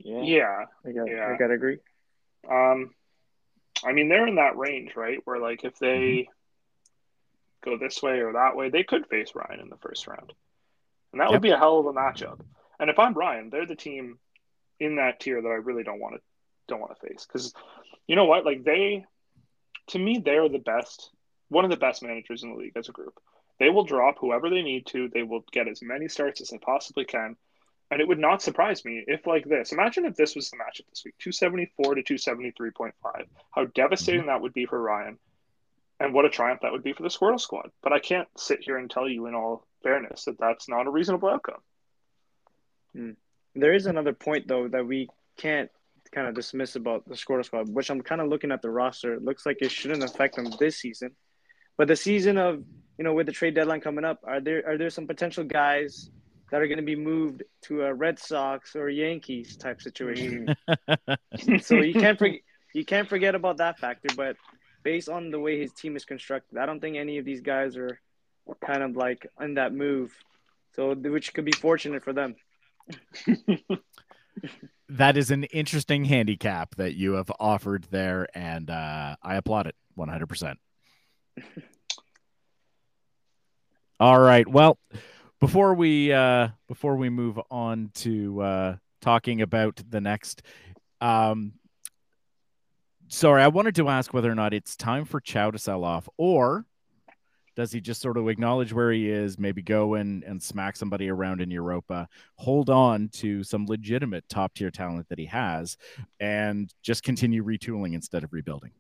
Yeah, Yeah, I got yeah. I gotta agree. Um, I mean, they're in that range, right? Where like if Mhm. they go this way or that way, they could face Ryan in the first round, and that would Yep. be a hell of a matchup. And if I'm Ryan, they're the team in that tier that I really don't want to don't want to face because you know what? Like they, to me, they're the best, one of the best managers in the league as a group. They will drop whoever they need to. They will get as many starts as they possibly can. And it would not surprise me if, like this, imagine if this was the matchup this week two seventy-four to two seventy-three point five. How Mhm. devastating that would be for Ryan, and what a triumph that would be for the Squirtle squad. But I can't sit here and tell you in all fairness that that's not a reasonable outcome. Mm. There is another point though that we can't kind of dismiss about the Squirtle squad, which I'm kind of looking at the roster. It looks like it shouldn't affect them this season, but the season of you know with the trade deadline coming up, are there are there some potential guys that are going to be moved to a Red Sox or Yankees type situation? Mm. So you can't forget you can't forget about that factor. But based on the way his team is constructed, I don't think any of these guys are kind of like in that move. So which could be fortunate for them. That is an interesting handicap that you have offered there, and uh, I applaud it one hundred percent. All right. Well, before we uh, before we move on to uh, talking about the next, um, sorry, I wanted to ask whether or not it's time for Chow to sell off, or does he just sort of acknowledge where he is, maybe go and, and smack somebody around in Europa, hold on to some legitimate top tier talent that he has, and just continue retooling instead of rebuilding?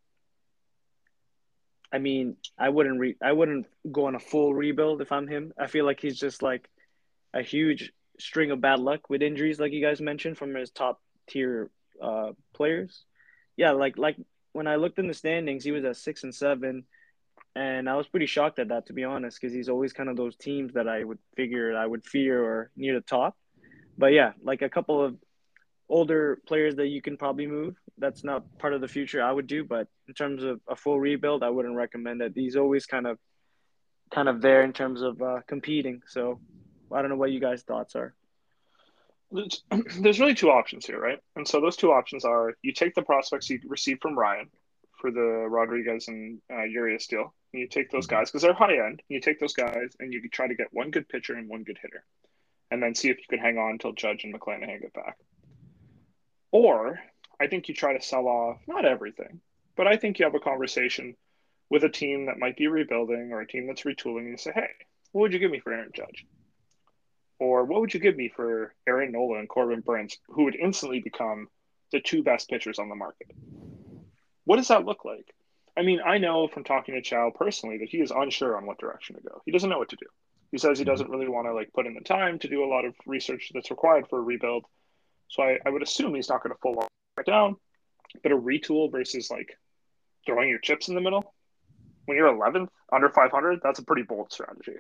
I mean, I wouldn't re- I wouldn't go on a full rebuild if I'm him. I feel like he's just like a huge string of bad luck with injuries, like you guys mentioned, from his top tier uh, players. Yeah, like like when I looked in the standings, he was at six and seven, and I was pretty shocked at that, to be honest, because he's always kind of those teams that I would figure I would fear or near the top. But yeah, like a couple of older players that you can probably move. That's not part of the future I would do, but in terms of a full rebuild, I wouldn't recommend it. He's always kind of kind of there in terms of uh, competing. So I don't know what you guys' thoughts are. there's, there's really two options here, right? And so those two options are you take the prospects you received from Ryan for the Rodriguez and uh, Urias deal, and you take those Mhm. guys because they're high end. You take those guys and you try to get one good pitcher and one good hitter, and then see if you can hang on until Judge and McClanahan get back. Or I think you try to sell off not everything, but I think you have a conversation with a team that might be rebuilding or a team that's retooling and you say, hey, what would you give me for Aaron Judge? Or what would you give me for Aaron Nola and Corbin Burns, who would instantly become the two best pitchers on the market? What does that look like? I mean, I know from talking to Chow personally that he is unsure on what direction to go. He doesn't know what to do. He says he Mhm. doesn't really want to like put in the time to do a lot of research that's required for a rebuild. So I, I would assume he's not going to full on right down. But a retool versus like throwing your chips in the middle when you're eleventh under five hundred, that's a pretty bold strategy.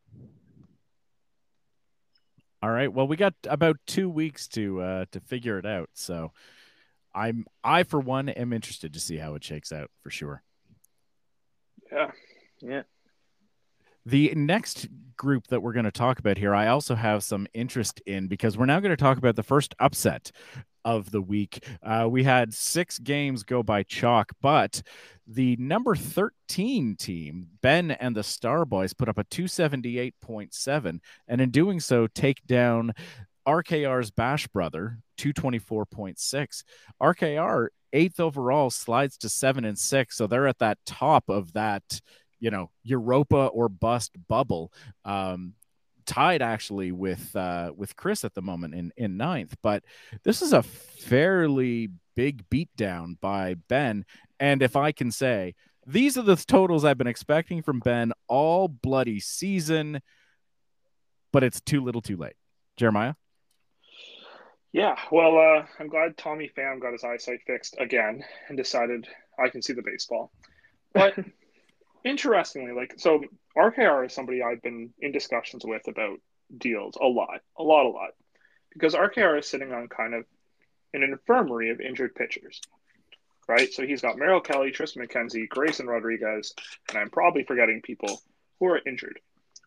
All right. Well, we got about two weeks to uh, to figure it out. So I'm I for one am interested to see how it shakes out for sure. Yeah. Yeah. The next group that we're going to talk about here, I also have some interest in because we're now going to talk about the first upset of the week. Uh, we had six games go by chalk, but the number thirteen team, Ben and the Star Boys, put up a two seventy-eight point seven, and in doing so, take down R K R's Bash Brother, two twenty-four point six. R K R, eighth overall, slides to seven and six, so they're at that top of that, you know, Europa or bust bubble. Um, tied actually with uh, with Chris at the moment in in ninth. But this is a fairly big beatdown by Ben. And if I can say, these are the totals I've been expecting from Ben all bloody season, but it's too little too late. Jeremiah? Yeah. Well, uh, I'm glad Tommy Pham got his eyesight fixed again and decided I can see the baseball. But interestingly, like, so R K R is somebody I've been in discussions with about deals a lot, a lot, a lot, because R K R is sitting on kind of an infirmary of injured pitchers, right? So he's got Merrill Kelly, Tristan McKenzie, Grayson Rodriguez, and I'm probably forgetting people who are injured.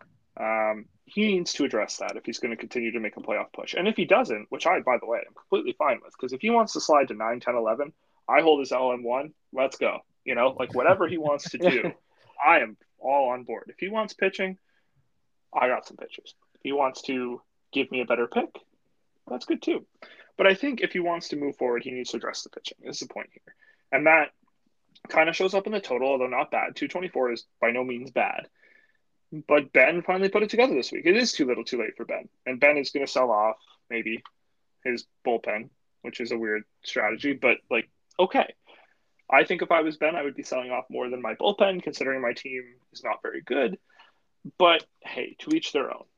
Um, he needs to address that if he's going to continue to make a playoff push. And if he doesn't, which I, by the way, I'm completely fine with, because if he wants to slide to nine, ten, eleven, I hold his L M one. Let's go. You know, like whatever he wants to do, I am all on board. If he wants pitching, I got some pitchers. If he wants to give me a better pick, that's good too. But I think if he wants to move forward, he needs to address the pitching. This is the point here. And that kind of shows up in the total, although not bad. two twenty-four is by no means bad. But Ben finally put it together this week. It is too little too late for Ben. And Ben is going to sell off maybe his bullpen, which is a weird strategy. But, like, okay. I think if I was Ben, I would be selling off more than my bullpen, considering my team is not very good. But, hey, to each their own.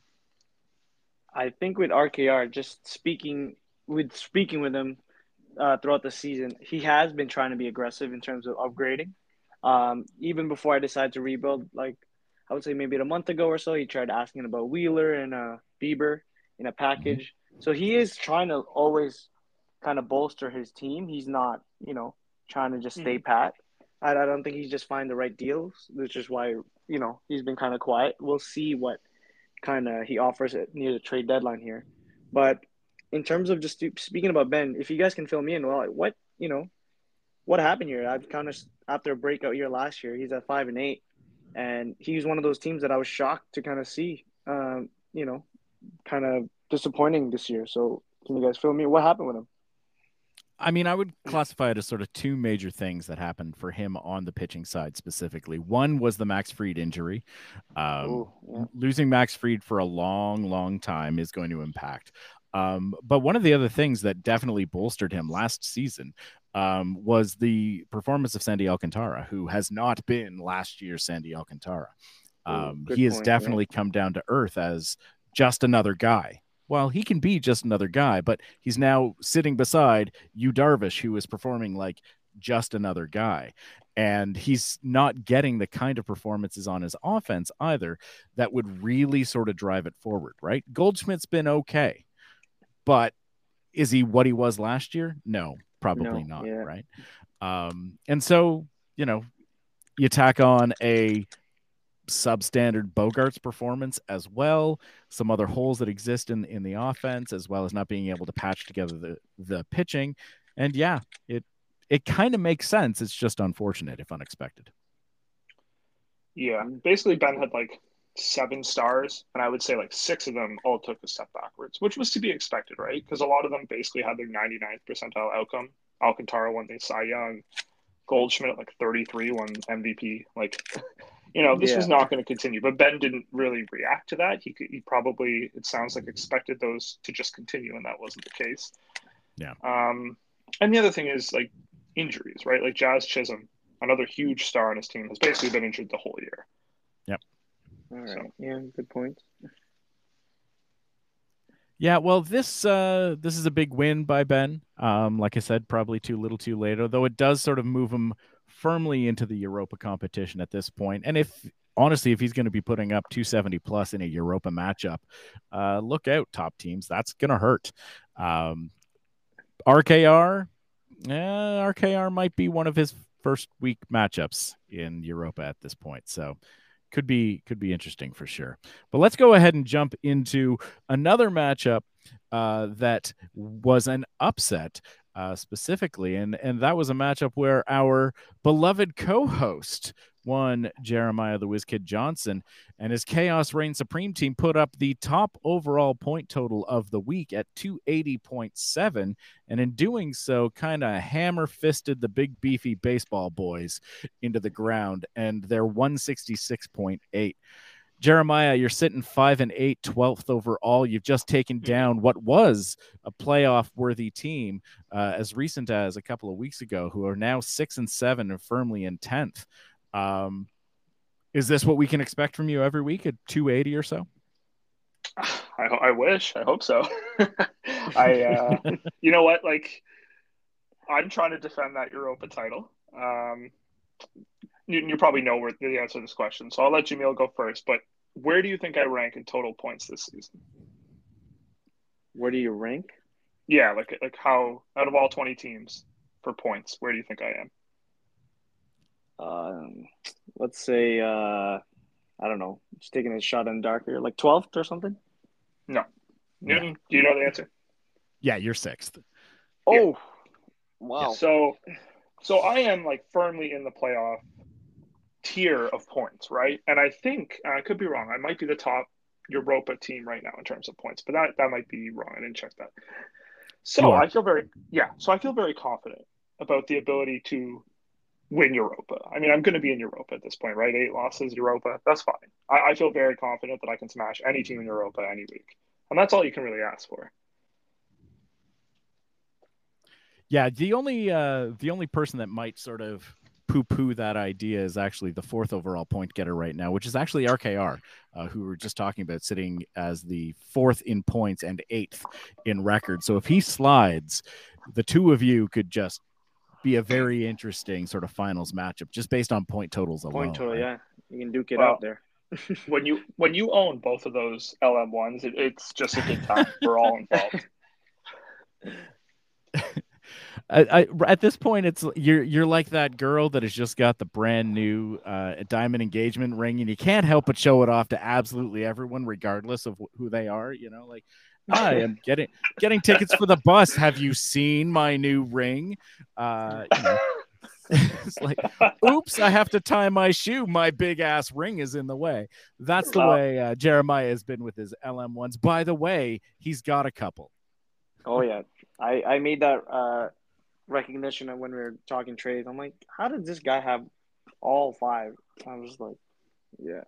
I think with R K R, just speaking with speaking with him uh, throughout the season, he has been trying to be aggressive in terms of upgrading. Um, even before I decided to rebuild, like I would say maybe a month ago or so, he tried asking about Wheeler and uh, Bieber in a package. Mm-hmm. So he is trying to always kind of bolster his team. He's not, you know, trying to just stay mm-hmm. pat. I, I don't think he's just finding the right deals, which is why, you know, he's been kind of quiet. We'll see what kind of he offers it near the trade deadline here. But in terms of just speaking about Ben, if you guys can fill me in, well, what, you know, what happened here? I've kind of, after a breakout year last year, he's at five and eight. And he's one of those teams that I was shocked to kind of see, um, you know, kind of disappointing this year. So can you guys fill me? What happened with him? I mean, I would classify it as sort of two major things that happened for him on the pitching side specifically. One was the Max Fried injury. Um, Ooh, yeah. Losing Max Fried for a long, long time is going to impact. Um, but one of the other things that definitely bolstered him last season um, was the performance of Sandy Alcantara, who has not been last year's Sandy Alcantara. Um, Ooh, he has point, definitely yeah. come down to earth as just another guy. Well, he can be just another guy, but he's now sitting beside Yu Darvish, who is performing like just another guy. And he's not getting the kind of performances on his offense either that would really sort of drive it forward, right? Goldschmidt's been okay, but is he what he was last year? No, probably no, not, yeah. right? Um, and so, you know, you tack on a substandard Bogarts performance as well, some other holes that exist in in the offense, as well as not being able to patch together the the pitching. And yeah, it it kind of makes sense. It's just unfortunate if unexpected. Yeah, basically Ben had like seven stars, and I would say like six of them all took a step backwards, which was to be expected, right? Because a lot of them basically had their ninety-ninth percentile outcome. Alcantara won the Cy Young, Goldschmidt at like thirty-three won M V P. Like, you know, this yeah. was not going to continue. But Ben didn't really react to that. He he probably, it sounds like, expected those to just continue, and that wasn't the case. Yeah. Um, and the other thing is like injuries, right? Like Jazz Chisholm, another huge star on his team, has basically been injured the whole year. Yep. All right. So. Yeah, good point. Yeah, well, this uh, this is a big win by Ben. Um, like I said, probably too little too late, although it does sort of move him firmly into the Europa competition at this point. And if, honestly, if he's going to be putting up two seventy plus in a Europa matchup, uh, look out, top teams. That's going to hurt. Um, R K R, eh, R K R might be one of his first week matchups in Europa at this point. So could be could be interesting for sure. But let's go ahead and jump into another matchup uh, that was an upset uh, specifically, and and that was a matchup where our beloved co-host won, Jeremiah the WizKid Johnson, and his Chaos Reign Supreme team put up the top overall point total of the week at two eighty point seven, and in doing so, kind of hammer-fisted the big beefy baseball boys into the ground, and they're one sixty-six point eight. Jeremiah, you're sitting five and eight, twelfth overall. You've just taken down what was a playoff-worthy team uh, as recent as a couple of weeks ago, who are now six and seven and firmly in tenth. Um, is this what we can expect from you every week at two eighty or so? I, I wish. I hope so. I, uh, you know what? Like, I'm trying to defend that Europa title. Um, you, you probably know where the answer to this question, so I'll let Jamil go first. But where do you think I rank in total points this season? Where do you rank? Yeah, like like how out of all twenty teams for points, where do you think I am? Um, let's say uh, I don't know, just taking a shot in the dark here, like twelfth or something. No. Newton, do you know the answer? Yeah, you're sixth. Oh, Yeah. wow. So, so I am like firmly in the playoff tier of points, right? And I think uh, I could be wrong. I might be the top Europa team right now in terms of points, but that that might be wrong. I didn't check that. You So are. I feel very yeah. So I feel very confident about the ability to win Europa. I mean, I'm going to be in Europa at this point, right? Eight losses, Europa. That's fine. I, I feel very confident that I can smash any team in Europa any week, and that's all you can really ask for. Yeah, the only uh, the only person that might sort of poo-poo that idea is actually the fourth overall point getter right now, which is actually R K R, uh, who we were just talking about, sitting as the fourth in points and eighth in record. So if he slides, the two of you could just be a very interesting sort of finals matchup just based on point totals alone. Point total, right? yeah. You can duke it Well, out there. when you when you own both of those L M ones, it, it's just a good time for all involved. I, I, at this point, it's you're you're like that girl that has just got the brand new uh, diamond engagement ring, and you can't help but show it off to absolutely everyone, regardless of wh- who they are. You know, like, hi, I'm getting getting tickets for the bus. Have you seen my new ring? Uh, you know, it's like, oops, I have to tie my shoe. My big ass ring is in the way. That's the Uh, way uh, Jeremiah has been with his L M ones. By the way, he's got a couple. Oh yeah, I I made that uh, recognition when we were talking trades. I'm like, how did this guy have all five? I was like, yeah.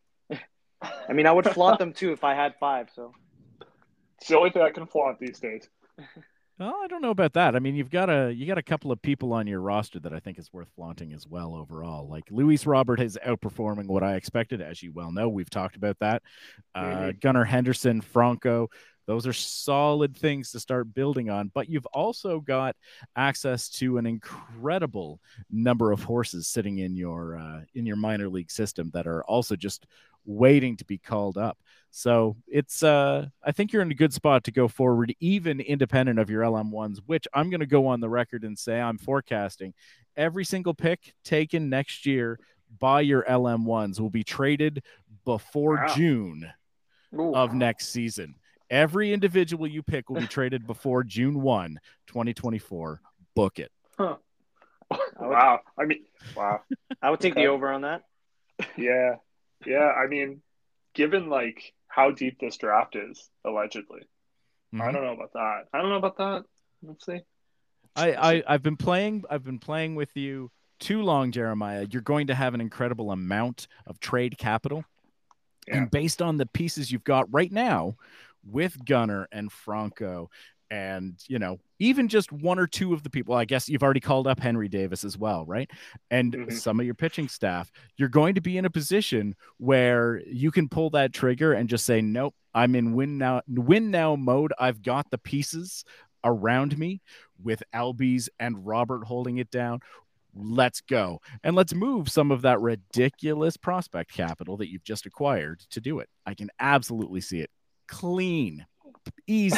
I mean, I would flaunt them too if I had five. So It's the only thing I can flaunt these days. Well, I don't know about that. I mean, you've got a you got a couple of people on your roster that I think is worth flaunting as well overall. Like Luis Robert is outperforming what I expected, as you well know. We've talked about that. Uh, Mhm. Gunnar Henderson, Franco, those are solid things to start building on. But you've also got access to an incredible number of horses sitting in your uh, in your minor league system that are also just waiting to be called up. So it's uh I think you're in a good spot to go forward, even independent of your L M ones, which I'm gonna go on the record and say I'm forecasting every single pick taken next year by your L M ones will be traded before Wow. June Ooh. of next season. Every individual you pick will be traded before June first, twenty twenty-four. Book it. Huh. Wow. I mean, wow. I would take Okay. the over on that. Yeah. Yeah. I mean, given like how deep this draft is, allegedly, Mhm. I don't know about that. I don't know about that. Let's see. I, Let's I see. I've been playing I've been playing with you too long, Jeremiah. You're going to have an incredible amount of trade capital. Yeah. And based on the pieces you've got right now with Gunnar and Franco, and, you know, even just one or two of the people, I guess you've already called up Henry Davis as well, right? And Mhm. some of your pitching staff, you're going to be in a position where you can pull that trigger and just say, nope, I'm in win now, win now mode. I've got the pieces around me with Albies and Robert holding it down. Let's go. And let's move some of that ridiculous prospect capital that you've just acquired to do it. I can absolutely see it. Clean, easy.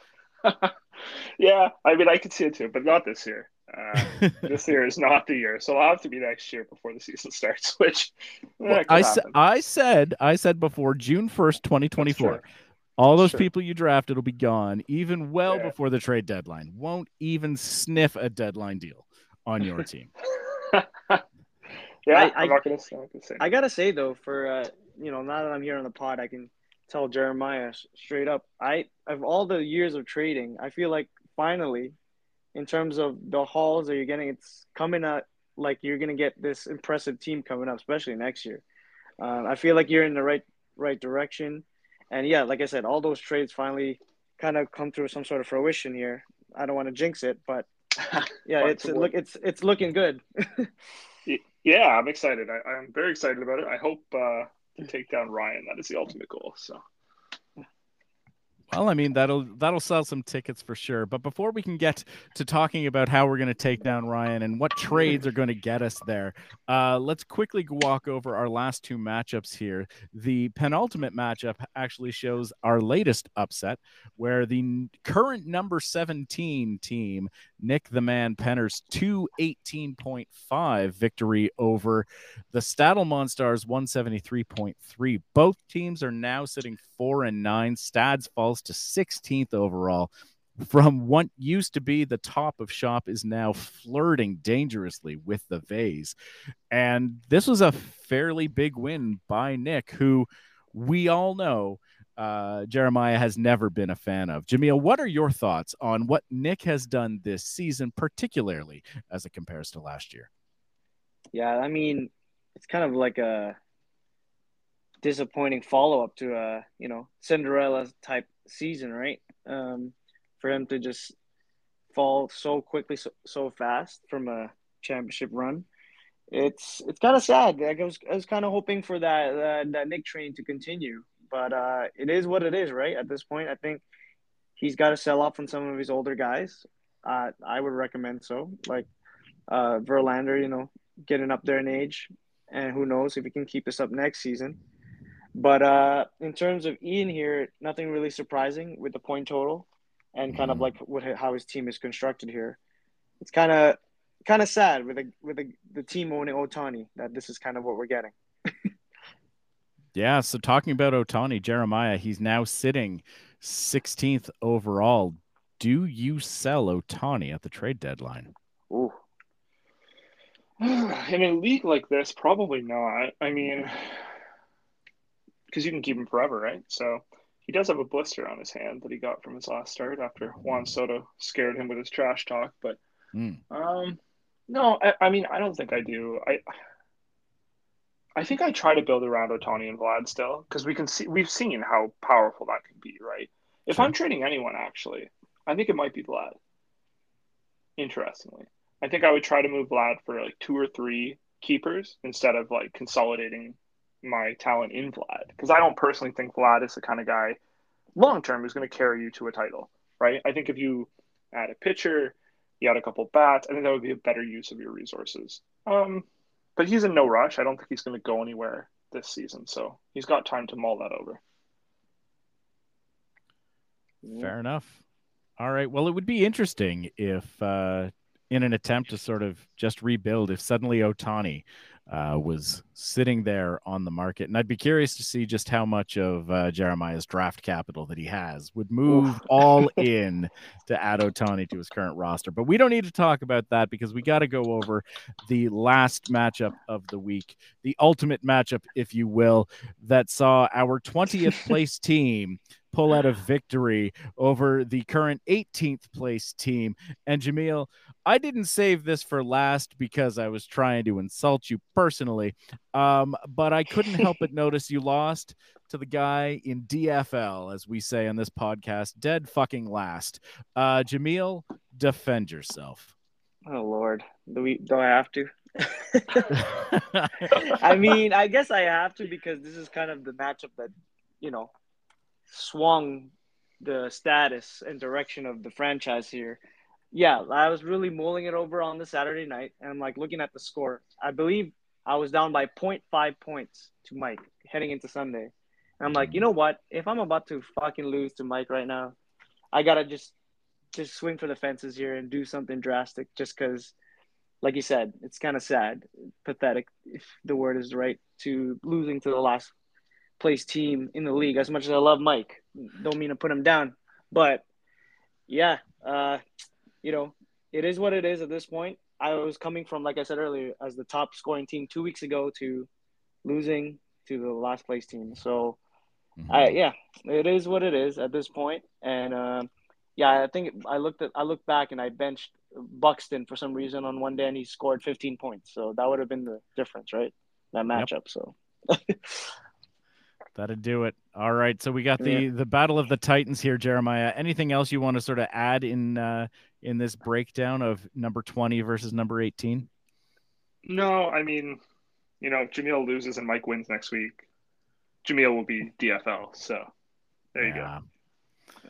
Yeah, I mean, I could see it too, but not this year. Uh, this year is not the year, so I'll have to be next year before the season starts. Which eh, Well, could I, happen. sa- I said I said before June first, twenty twenty-four. That's true. All those Sure. people you drafted will be gone even well Yeah. before the trade deadline. Won't even sniff a deadline deal on your team. Yeah, I- I'm I- not gonna say. I'm gonna say. I gotta say though, for uh, you know, now that I'm here on the pod, I can tell Jeremiah s- straight up. I of all the years of trading, I feel like finally, in terms of the hauls that you're getting, it's coming out like you're gonna get this impressive team coming up, especially next year. Uh, I feel like you're in the right right direction, and yeah, like I said, all those trades finally kind of come to some sort of fruition here. I don't want to jinx it, but yeah, Bunch it's of it wood. look it's it's looking good. Y- Yeah, I'm excited. I, I'm very excited about it. I hope uh, to take down Ryan. That is the ultimate goal. So Well, I mean, that'll that'll sell some tickets for sure. But before we can get to talking about how we're going to take down Ryan and what trades are going to get us there, uh, let's quickly walk over our last two matchups here. The penultimate matchup actually shows our latest upset, where the current number seventeen team, Nick the Man Penner's two eighteen point five victory over the Stattle Monstars one seventy-three point three. Both teams are now sitting four and nine. Stads falls to sixteenth overall. From what used to be the top of shop is now flirting dangerously with the Vase. And this was a fairly big win by Nick, who we all know uh, Jeremiah has never been a fan of. Jamil, what are your thoughts on what Nick has done this season, particularly as it compares to last year? Yeah, I mean, it's kind of like a disappointing follow-up to a, you know, Cinderella type season, right? Um, for him to just fall so quickly, so, so fast from a championship run. It's it's kind of sad. Like I was I was kind of hoping for that uh, that Nick train to continue, but uh, it is what it is, right? At this point, I think he's got to sell off from some of his older guys. Uh, I would recommend so, like uh, Verlander, you know, getting up there in age, and who knows if he can keep this up next season. But uh, in terms of Ian here, nothing really surprising with the point total, and kind of like what how his team is constructed here. It's kind of kind of sad with the with the, the team owning Ohtani that this is kind of what we're getting. Yeah, so talking about Ohtani, Jeremiah, he's now sitting sixteenth overall. Do you sell Ohtani at the trade deadline? Ooh. In a league like this, probably not. I mean, because you can keep him forever, right? So he does have a blister on his hand that he got from his last start after Juan Soto scared him with his trash talk. But mm. um, no, I, I mean, I don't think I do. I I think I try to build around Ohtani and Vlad still because we can see we've seen how powerful that can be, right? If Sure. I'm trading anyone, actually, I think it might be Vlad. Interestingly, I think I would try to move Vlad for like two or three keepers instead of like consolidating my talent in Vlad because I don't personally think Vlad is the kind of guy long term who's going to carry you to a title, right? I think if you add a pitcher, you add a couple bats, I think that would be a better use of your resources. Um, but he's in no rush. I don't think he's going to go anywhere this season, so he's got time to mull that over. Fair enough. All right. Well, it would be interesting if, uh, in an attempt to sort of just rebuild, if suddenly Ohtani uh, was sitting there on the market. And I'd be curious to see just how much of uh, Jeremiah's draft capital that he has would move all in to add Ohtani to his current roster. But we don't need to talk about that because we got to go over the last matchup of the week, the ultimate matchup, if you will, that saw our twentieth place team pull out a victory over the current eighteenth place team. And Jamil, I didn't save this for last because I was trying to insult you personally, um, but I couldn't help but notice you lost to the guy in D F L, as we say on this podcast, dead fucking last. Uh, Jamil, defend yourself. Oh, Lord. Do, we, do I have to? I mean, I guess I have to because this is kind of the matchup that, you know, swung the status and direction of the franchise here. Yeah, I was really mulling it over on the Saturday night, and I'm like looking at the score. I believe I was down by zero point five points to Mike heading into Sunday. And I'm like, you know what? If I'm about to fucking lose to Mike right now, I gotta just just swing for the fences here and do something drastic. Just because, like you said, it's kind of sad, pathetic, if the word is right, to losing to the last place team in the league. As much as I love Mike, don't mean to put him down, but yeah, uh, you know, it is what it is at this point. I was coming from, like I said earlier, as the top scoring team two weeks ago to losing to the last place team. So, mm-hmm. I yeah, it is what it is at this point. And uh, yeah, I think I looked at I looked back and I benched Buxton for some reason on one day and he scored fifteen points. So that would have been the difference, right? That matchup. Yep. So. That'd do it. All right. So we got the, yeah. the Battle of the Titans here, Jeremiah. Anything else you want to sort of add in uh, in this breakdown of number twenty versus number eighteen? No, I mean, you know, if Jamil loses and Mike wins next week, Jamil will be D F L. So there you yeah. go.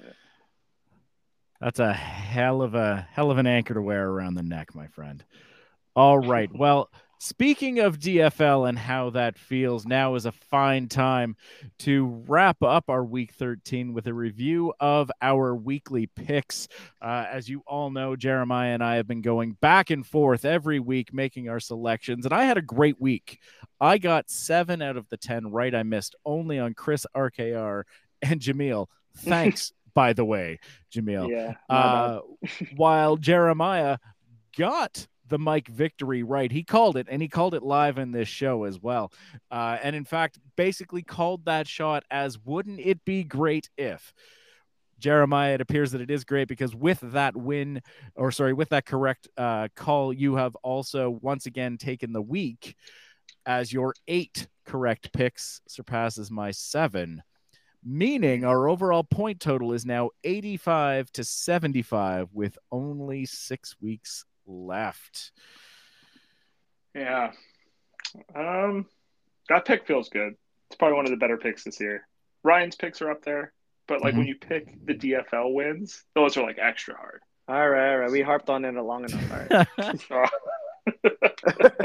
That's a hell of a hell of an anchor to wear around the neck, my friend. All right. Well, speaking of D F L and how that feels, now is a fine time to wrap up our week thirteen with a review of our weekly picks. Uh, as you all know, Jeremiah and I have been going back and forth every week making our selections, and I had a great week. I got seven out of the ten right. I missed only on Chris R K R and Jamil. Thanks, by the way, Jamil. Yeah, uh, while Jeremiah got the Mike victory right. He called it, and he called it live in this show as well. Uh, and in fact, basically called that shot as, wouldn't it be great if? Jeremiah, it appears that it is great because with that win, or sorry, with that correct uh, call, you have also once again taken the week as your eight correct picks surpasses my seven, meaning our overall point total is now eighty-five to seventy-five with only six weeks left. Yeah. Um, that pick feels good. It's probably one of the better picks this year. Ryan's picks are up there, but like mm-hmm. when you pick the D F L wins, those are like extra hard. All right, all right. We harped on it long enough. All right.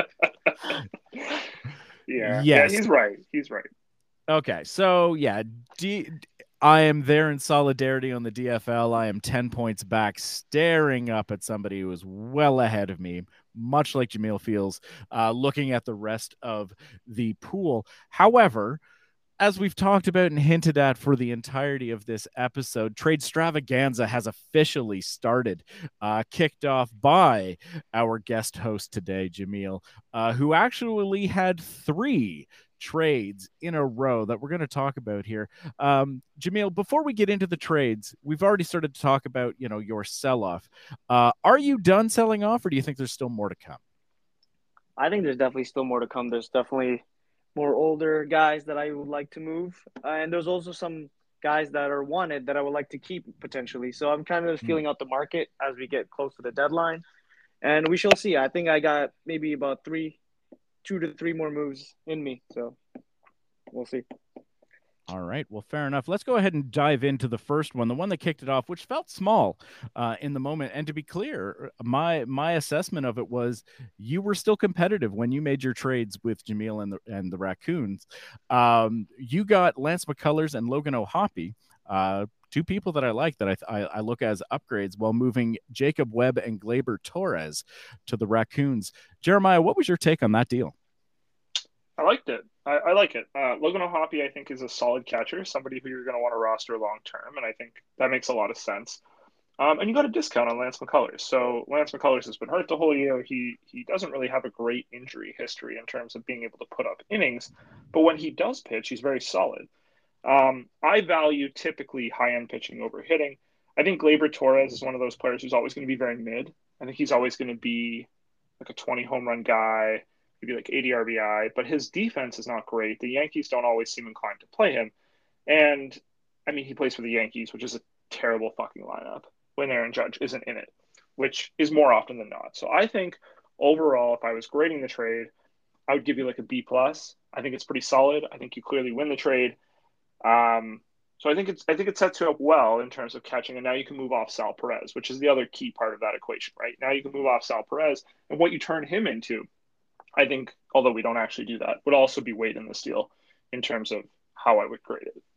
yeah. Yes. Yeah, he's right. He's right. Okay. So yeah, D I am there in solidarity on the D F L. I am ten points back, staring up at somebody who is well ahead of me, much like Jamil feels, uh, looking at the rest of the pool. However, as we've talked about and hinted at for the entirety of this episode, Trade Stravaganza has officially started, uh, kicked off by our guest host today, Jamil, uh, who actually had three trades in a row that we're going to talk about here. Um, Jamil, before we get into the trades, we've already started to talk about, you know, your sell-off. Uh, are you done selling off, or do you think there's still more to come? I think there's definitely still more to come. There's definitely more older guys that I would like to move. Uh, and there's also some guys that are wanted that I would like to keep potentially. So I'm kind of feeling mm. out the market as we get close to the deadline. And we shall see. I think I got maybe about three two to three more moves in me. So we'll see. All right. Well, fair enough. Let's go ahead and dive into the first one, the one that kicked it off, which felt small uh, in the moment. And to be clear, my my assessment of it was you were still competitive when you made your trades with Jamil and the, and the Raccoons. Um, you got Lance McCullers and Logan O'Hoppe, uh, two people that I like that I, I, I look as upgrades, while moving Jacob Webb and Gleyber Torres to the Raccoons. Jeremiah, what was your take on that deal? I liked it. I, I like it. Uh, Logan O'Hoppe, I think, is a solid catcher, somebody who you're going to want to roster long term, and I think that makes a lot of sense. Um, and you got a discount on Lance McCullers. So Lance McCullers has been hurt the whole year. He he doesn't really have a great injury history in terms of being able to put up innings, but when he does pitch, he's very solid. Um, I value typically high-end pitching over hitting. I think Gleyber Torres is one of those players who's always going to be very mid. I think he's always going to be like a twenty home run guy, maybe like eighty R B I, but his defense is not great. The Yankees don't always seem inclined to play him. And I mean, he plays for the Yankees, which is a terrible fucking lineup when Aaron Judge isn't in it, which is more often than not. So I think overall, if I was grading the trade, I would give you like a B plus. I think it's pretty solid. I think you clearly win the trade. Um, so I think it's I think it sets you up well in terms of catching, and now you can move off Sal Perez, which is the other key part of that equation, right? Now you can move off Sal Perez, and what you turn him into, I think, although we don't actually do that, would also be weight in this deal in terms of how I would grade it.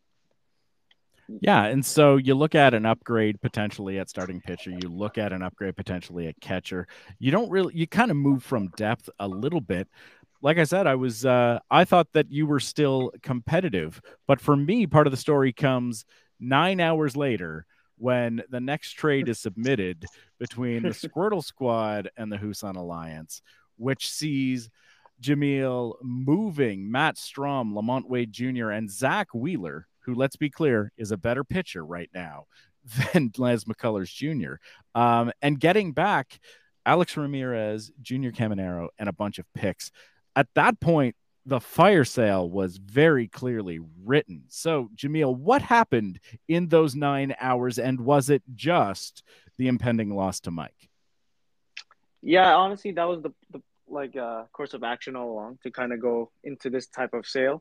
Yeah, and so you look at an upgrade potentially at starting pitcher, you look at an upgrade potentially at catcher. You don't really, you kind of move from depth a little bit. Like I said, I was, uh, I thought that you were still competitive, but for me, part of the story comes nine hours later when the next trade is submitted between the Squirtle Squad and the Husan Alliance, which sees Jamil moving Matt Strom, Lamont Wade Junior, and Zach Wheeler, who, let's be clear, is a better pitcher right now than Lance McCullers Junior, um, and getting back Alex Ramirez, Junior Caminero, and a bunch of picks. At that point, the fire sale was very clearly written. So, Jamil, what happened in those nine hours, and was it just the impending loss to Mike? Yeah, honestly, that was the, the like uh, course of action all along to kind of go into this type of sale.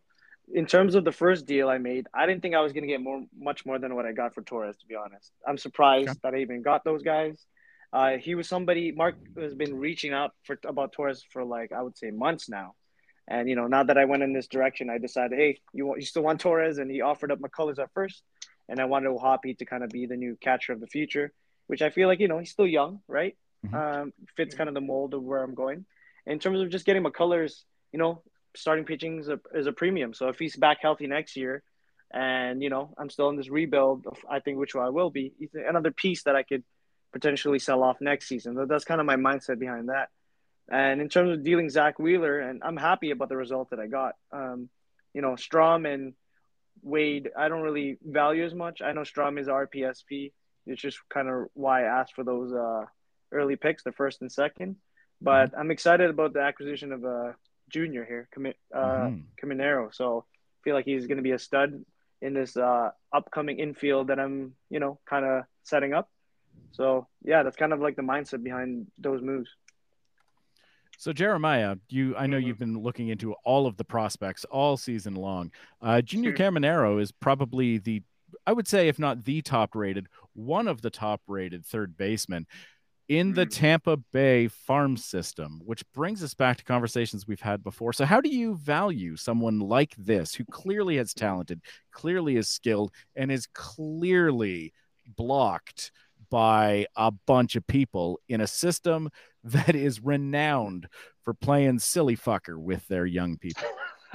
in terms of the first deal I made, I didn't think I was going to get more, much more than what I got for Torres. To be honest, I'm Okay. surprised that I even got those guys. Uh, he was somebody Mark has been reaching out for about Torres for like I would say months now, and you know now that I went in this direction, I decided, hey, you want you still want Torres, and he offered up McCullers at first, and I wanted Hoppy to kind of be the new catcher of the future, which I feel like you know he's still young, right? Mhm. Um, fits kind of the mold of where I'm going. In terms of just getting McCullers, you know, starting pitching is a, is a premium. So if he's back healthy next year, and you know I'm still in this rebuild, I think which I will be, he's another piece that I could potentially sell off next season. That's kind of my mindset behind that. And in terms of dealing Zach Wheeler, and I'm happy about the result that I got. Um, you know, Strom and Wade, I don't really value as much. I know Strom is R P S P. It's just kind of why I asked for those uh, early picks, the first and second. Mhm. But I'm excited about the acquisition of uh, Junior here, uh, Mhm. Caminero. So I feel like he's going to be a stud in this uh, upcoming infield that I'm, you know, kind of setting up. So yeah, that's kind of like the mindset behind those moves. So Jeremiah, you I know Mhm. you've been looking into all of the prospects all season long. Uh, Junior Caminero is probably the, I would say, if not the top rated, one of the top rated third basemen in the Mhm. Tampa Bay farm system, which brings us back to conversations we've had before. So how do you value someone like this who clearly has talented, clearly is skilled, and is clearly blocked by a bunch of people in a system that is renowned for playing silly fucker with their young people?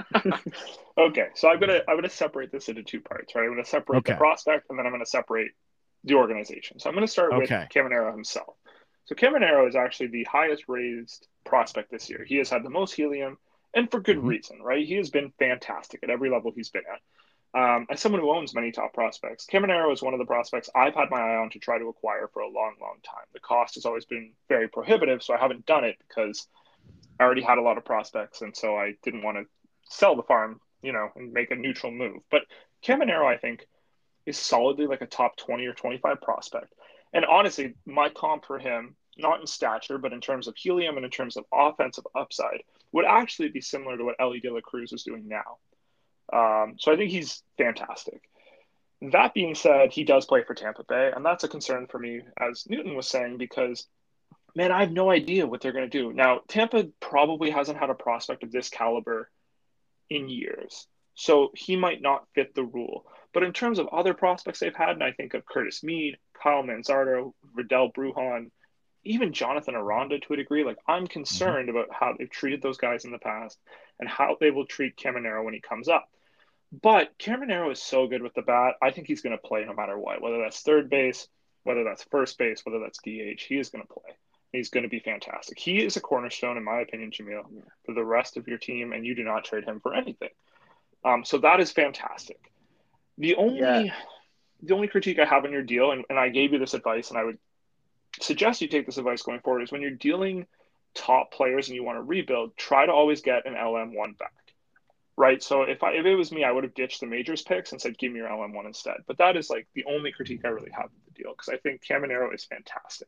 Okay, so I'm gonna I'm gonna separate this into two parts, right? I'm gonna separate the Okay. prospect, and then I'm gonna separate the organization. So I'm gonna start with Okay. Caminero himself. So Caminero is actually the highest raised prospect this year. He has had the most helium, and for good Mhm. reason, right? He has been fantastic at every level he's been at. Um, as someone who owns many top prospects, Caminero is one of the prospects I've had my eye on to try to acquire for a long, long time. The cost has always been very prohibitive, so I haven't done it because I already had a lot of prospects, and so I didn't want to sell the farm, you know, and make a neutral move. But Caminero, I think, is solidly like a top twenty or twenty-five prospect. And honestly, my comp for him, not in stature, but in terms of helium and in terms of offensive upside, would actually be similar to what Elly De La Cruz is doing now. Um, so I think he's fantastic. That being said, he does play for Tampa Bay, and that's a concern for me, as Newton was saying, because man, I have no idea what they're going to do. Now, Tampa probably hasn't had a prospect of this caliber in years. So he might not fit the rule. But in terms of other prospects they've had, and I think of Curtis Mead, Kyle Manzardo, Riddell Brujan, even Jonathan Aranda to a degree, like I'm Mhm. concerned about how they've treated those guys in the past and how they will treat Caminero when he comes up. But Caminero is so good with the bat. I think he's going to play no matter what, whether that's third base, whether that's first base, whether that's D H. He is going to play. He's going to be fantastic. He is a cornerstone, in my opinion, Jamil, for the rest of your team, and you do not trade him for anything. Um, so that is fantastic. The Yeah, only the only critique I have on your deal, and, and I gave you this advice, and I would suggest you take this advice going forward, is when you're dealing top players and you want to rebuild, try to always get an L M one back. Right. So if I if it was me, I would have ditched the majors picks and said, give me your L M one instead. But that is like the only critique I really have of the deal because I think Caminero is fantastic.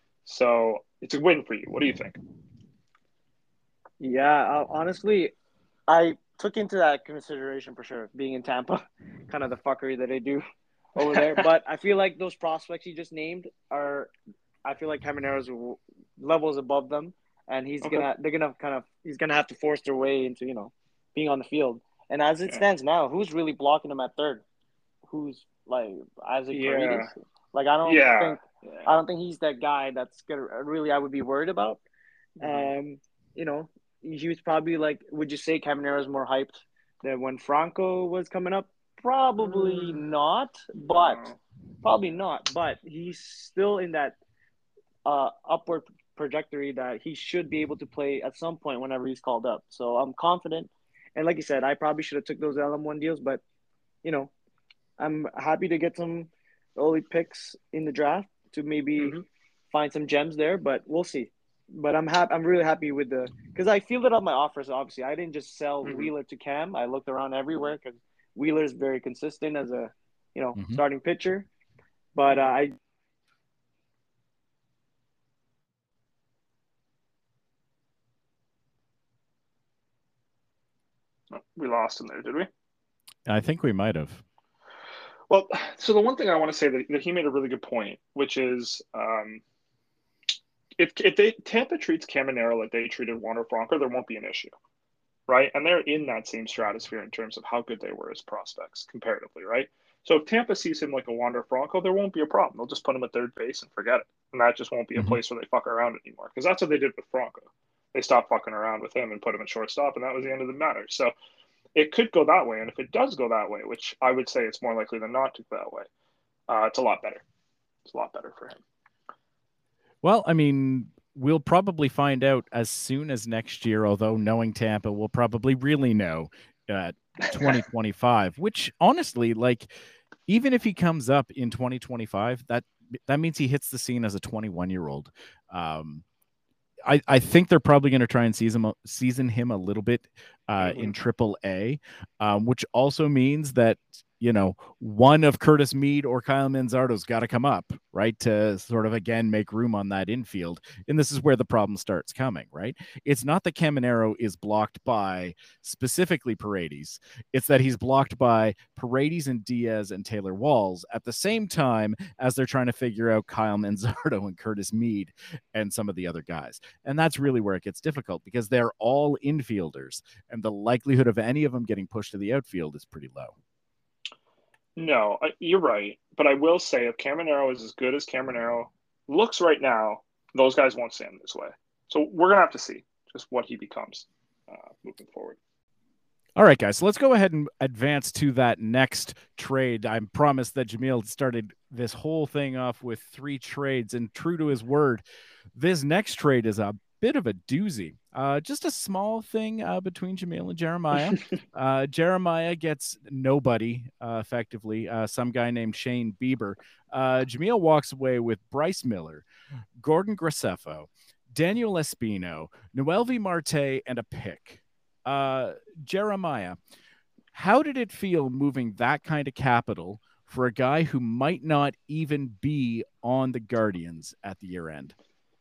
So it's a win for you. What do you think? yeah. Uh, honestly, I took into that consideration for sure. Being in Tampa, kind of the fuckery that they do over there. But I feel like those prospects you just named are, I feel like Caminero's levels above them, and he's Okay. gonna, they're gonna kind of, he's gonna have to force their way into, you know, being on the field. And as it Yeah. stands now, who's really blocking him at third? Who's like Isaac Yeah. Paredes? Like I don't Yeah. think, I Yeah. don't think he's that guy that's gonna really I would be worried about. Mm-hmm. Um, you know, he was probably like, would you say Caminero's more hyped than when Franco was coming up? Probably Mm, not, but no. probably not. But he's still in that uh, upward trajectory that he should be able to play at some point whenever he's called up. So I'm confident. And like you said, I probably should have took those L M one deals, but you know, I'm happy to get some early picks in the draft to maybe Mm-hmm. find some gems there, but we'll see. But I'm happy. I'm really happy with the because I fielded up my offers. Obviously, I didn't just sell Mm-hmm. Wheeler to Cam. I looked around everywhere because Wheeler is very consistent as a you know Mhm. starting pitcher. But uh, Mm-hmm. I Oh, we lost him there, did we? I think we might have. Well, so the one thing I want to say that, that he made a really good point, which is um, if if they Tampa treats Caminero like they treated Wander Franco, there won't be an issue, right? And they're in that same stratosphere in terms of how good they were as prospects comparatively, right? So if Tampa sees him like a Wander Franco, there won't be a problem. They'll just put him at third base and forget it, and that just won't be a Mm-hmm. place where they fuck around anymore. Because that's what they did with Franco. They stopped fucking around with him and put him at shortstop, and that was the end of the matter. So it could go that way, and if it does go that way, which I would say it's more likely than not to go that way, uh, it's a lot better. It's a lot better for him. Well, I mean, we'll probably find out as soon as next year, although knowing Tampa, we'll probably really know uh, twenty twenty-five, which honestly, like, even if he comes up in twenty twenty-five, that that means he hits the scene as a twenty-one year old. Um, I, I think they're probably going to try and season, season him a little bit uh, mm-hmm. in triple A, um, which also means that, you know, one of Curtis Mead or Kyle Manzardo's got to come up, right, to sort of, again, make room on that infield. And this is where the problem starts coming, right? It's not that Caminero is blocked by specifically Paredes. It's that he's blocked by Paredes and Diaz and Taylor Walls at the same time as they're trying to figure out Kyle Manzardo and Curtis Mead and some of the other guys. And that's really where it gets difficult because they're all infielders, and the likelihood of any of them getting pushed to the outfield is pretty low. No, you're right. But I will say if Caminero is as good as Caminero looks right now, those guys won't stand this way. So we're going to have to see just what he becomes uh, moving forward. All right, guys, so let's go ahead and advance to that next trade. I promised that Jamil started this whole thing off with three trades, and true to his word, this next trade is a bit of a doozy. Uh, just a small thing uh, between Jamil and Jeremiah. uh, Jeremiah gets nobody, uh, effectively, uh, some guy named Shane Bieber. Uh, Jamil walks away with Bryce Miller, Gordon Graceffo, Daniel Espino, Noelvi Marte, and a pick. Uh, Jeremiah, how did it feel moving that kind of capital for a guy who might not even be on the Guardians at the year end?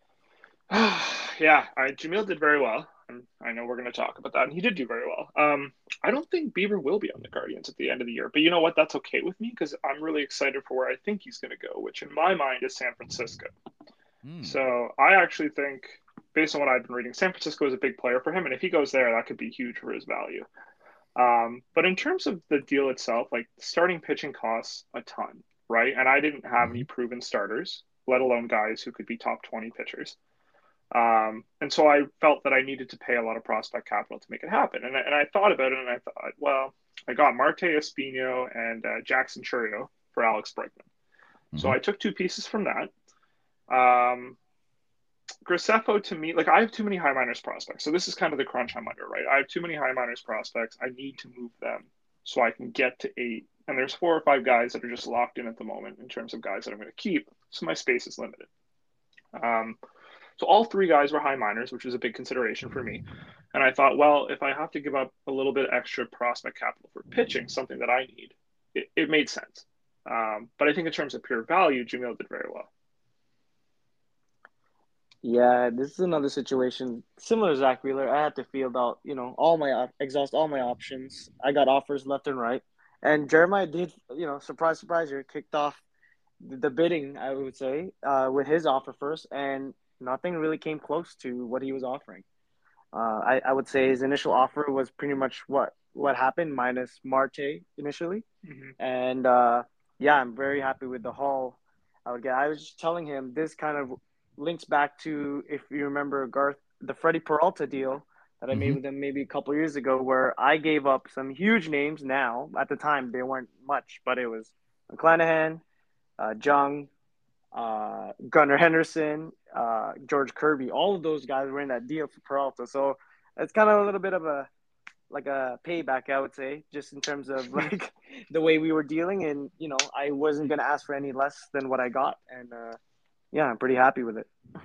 yeah, I, Jamil did very well. And I know we're going to talk about that, and he did do very well. Um, I don't think Bieber will be on the Guardians at the end of the year, but you know what? That's okay with me because I'm really excited for where I think he's going to go, which in my mind is San Francisco. Hmm. So I actually think, based on what I've been reading, San Francisco is a big player for him, and if he goes there, that could be huge for his value. Um, but in terms of the deal itself, like starting pitching costs a ton, right? And I didn't have mm-hmm. any proven starters, let alone guys who could be top twenty pitchers. Um, and so I felt that I needed to pay a lot of prospect capital to make it happen. And I, and I thought about it, and I thought, well, I got Marte Espino and uh, Jackson Chourio for Alex Bregman. Mm-hmm. So I took two pieces from that. Um, Graceffo, to me, like I have too many high minors prospects. So this is kind of the crunch I'm under, right? I have too many high minors prospects. I need to move them so I can get to eight. And there's four or five guys that are just locked in at the moment in terms of guys that I'm going to keep. So my space is limited. Um, So all three guys were high minors, which was a big consideration for me. And I thought, well, if I have to give up a little bit extra prospect capital for pitching, something that I need, it, it made sense. Um, but I think in terms of pure value, Jamil did very well. Yeah, this is another situation similar to Zach Wheeler. I had to field out, you know, all my exhaust all my options. I got offers left and right, and Jeremiah did, you know, surprise, surprise, here kicked off the bidding, I would say, uh, with his offer first, and nothing really came close to what he was offering. Uh, I, I would say his initial offer was pretty much what, what happened minus Marte initially. Mm-hmm. And, uh, yeah, I'm very happy with the haul I would get. I was just telling him this kind of links back to, if you remember, Garth, the Freddie Peralta deal that I mm-hmm. made with him maybe a couple years ago, where I gave up some huge names now. At the time, they weren't much, but it was McClanahan, uh, Jung, uh, Gunnar Henderson, uh, George Kirby. All of those guys were in that deal for Peralta. So it's kind of a little bit of a like a payback, I would say, just in terms of like the way we were dealing. And, you know, I wasn't going to ask for any less than what I got. And, uh, yeah, I'm pretty happy with it.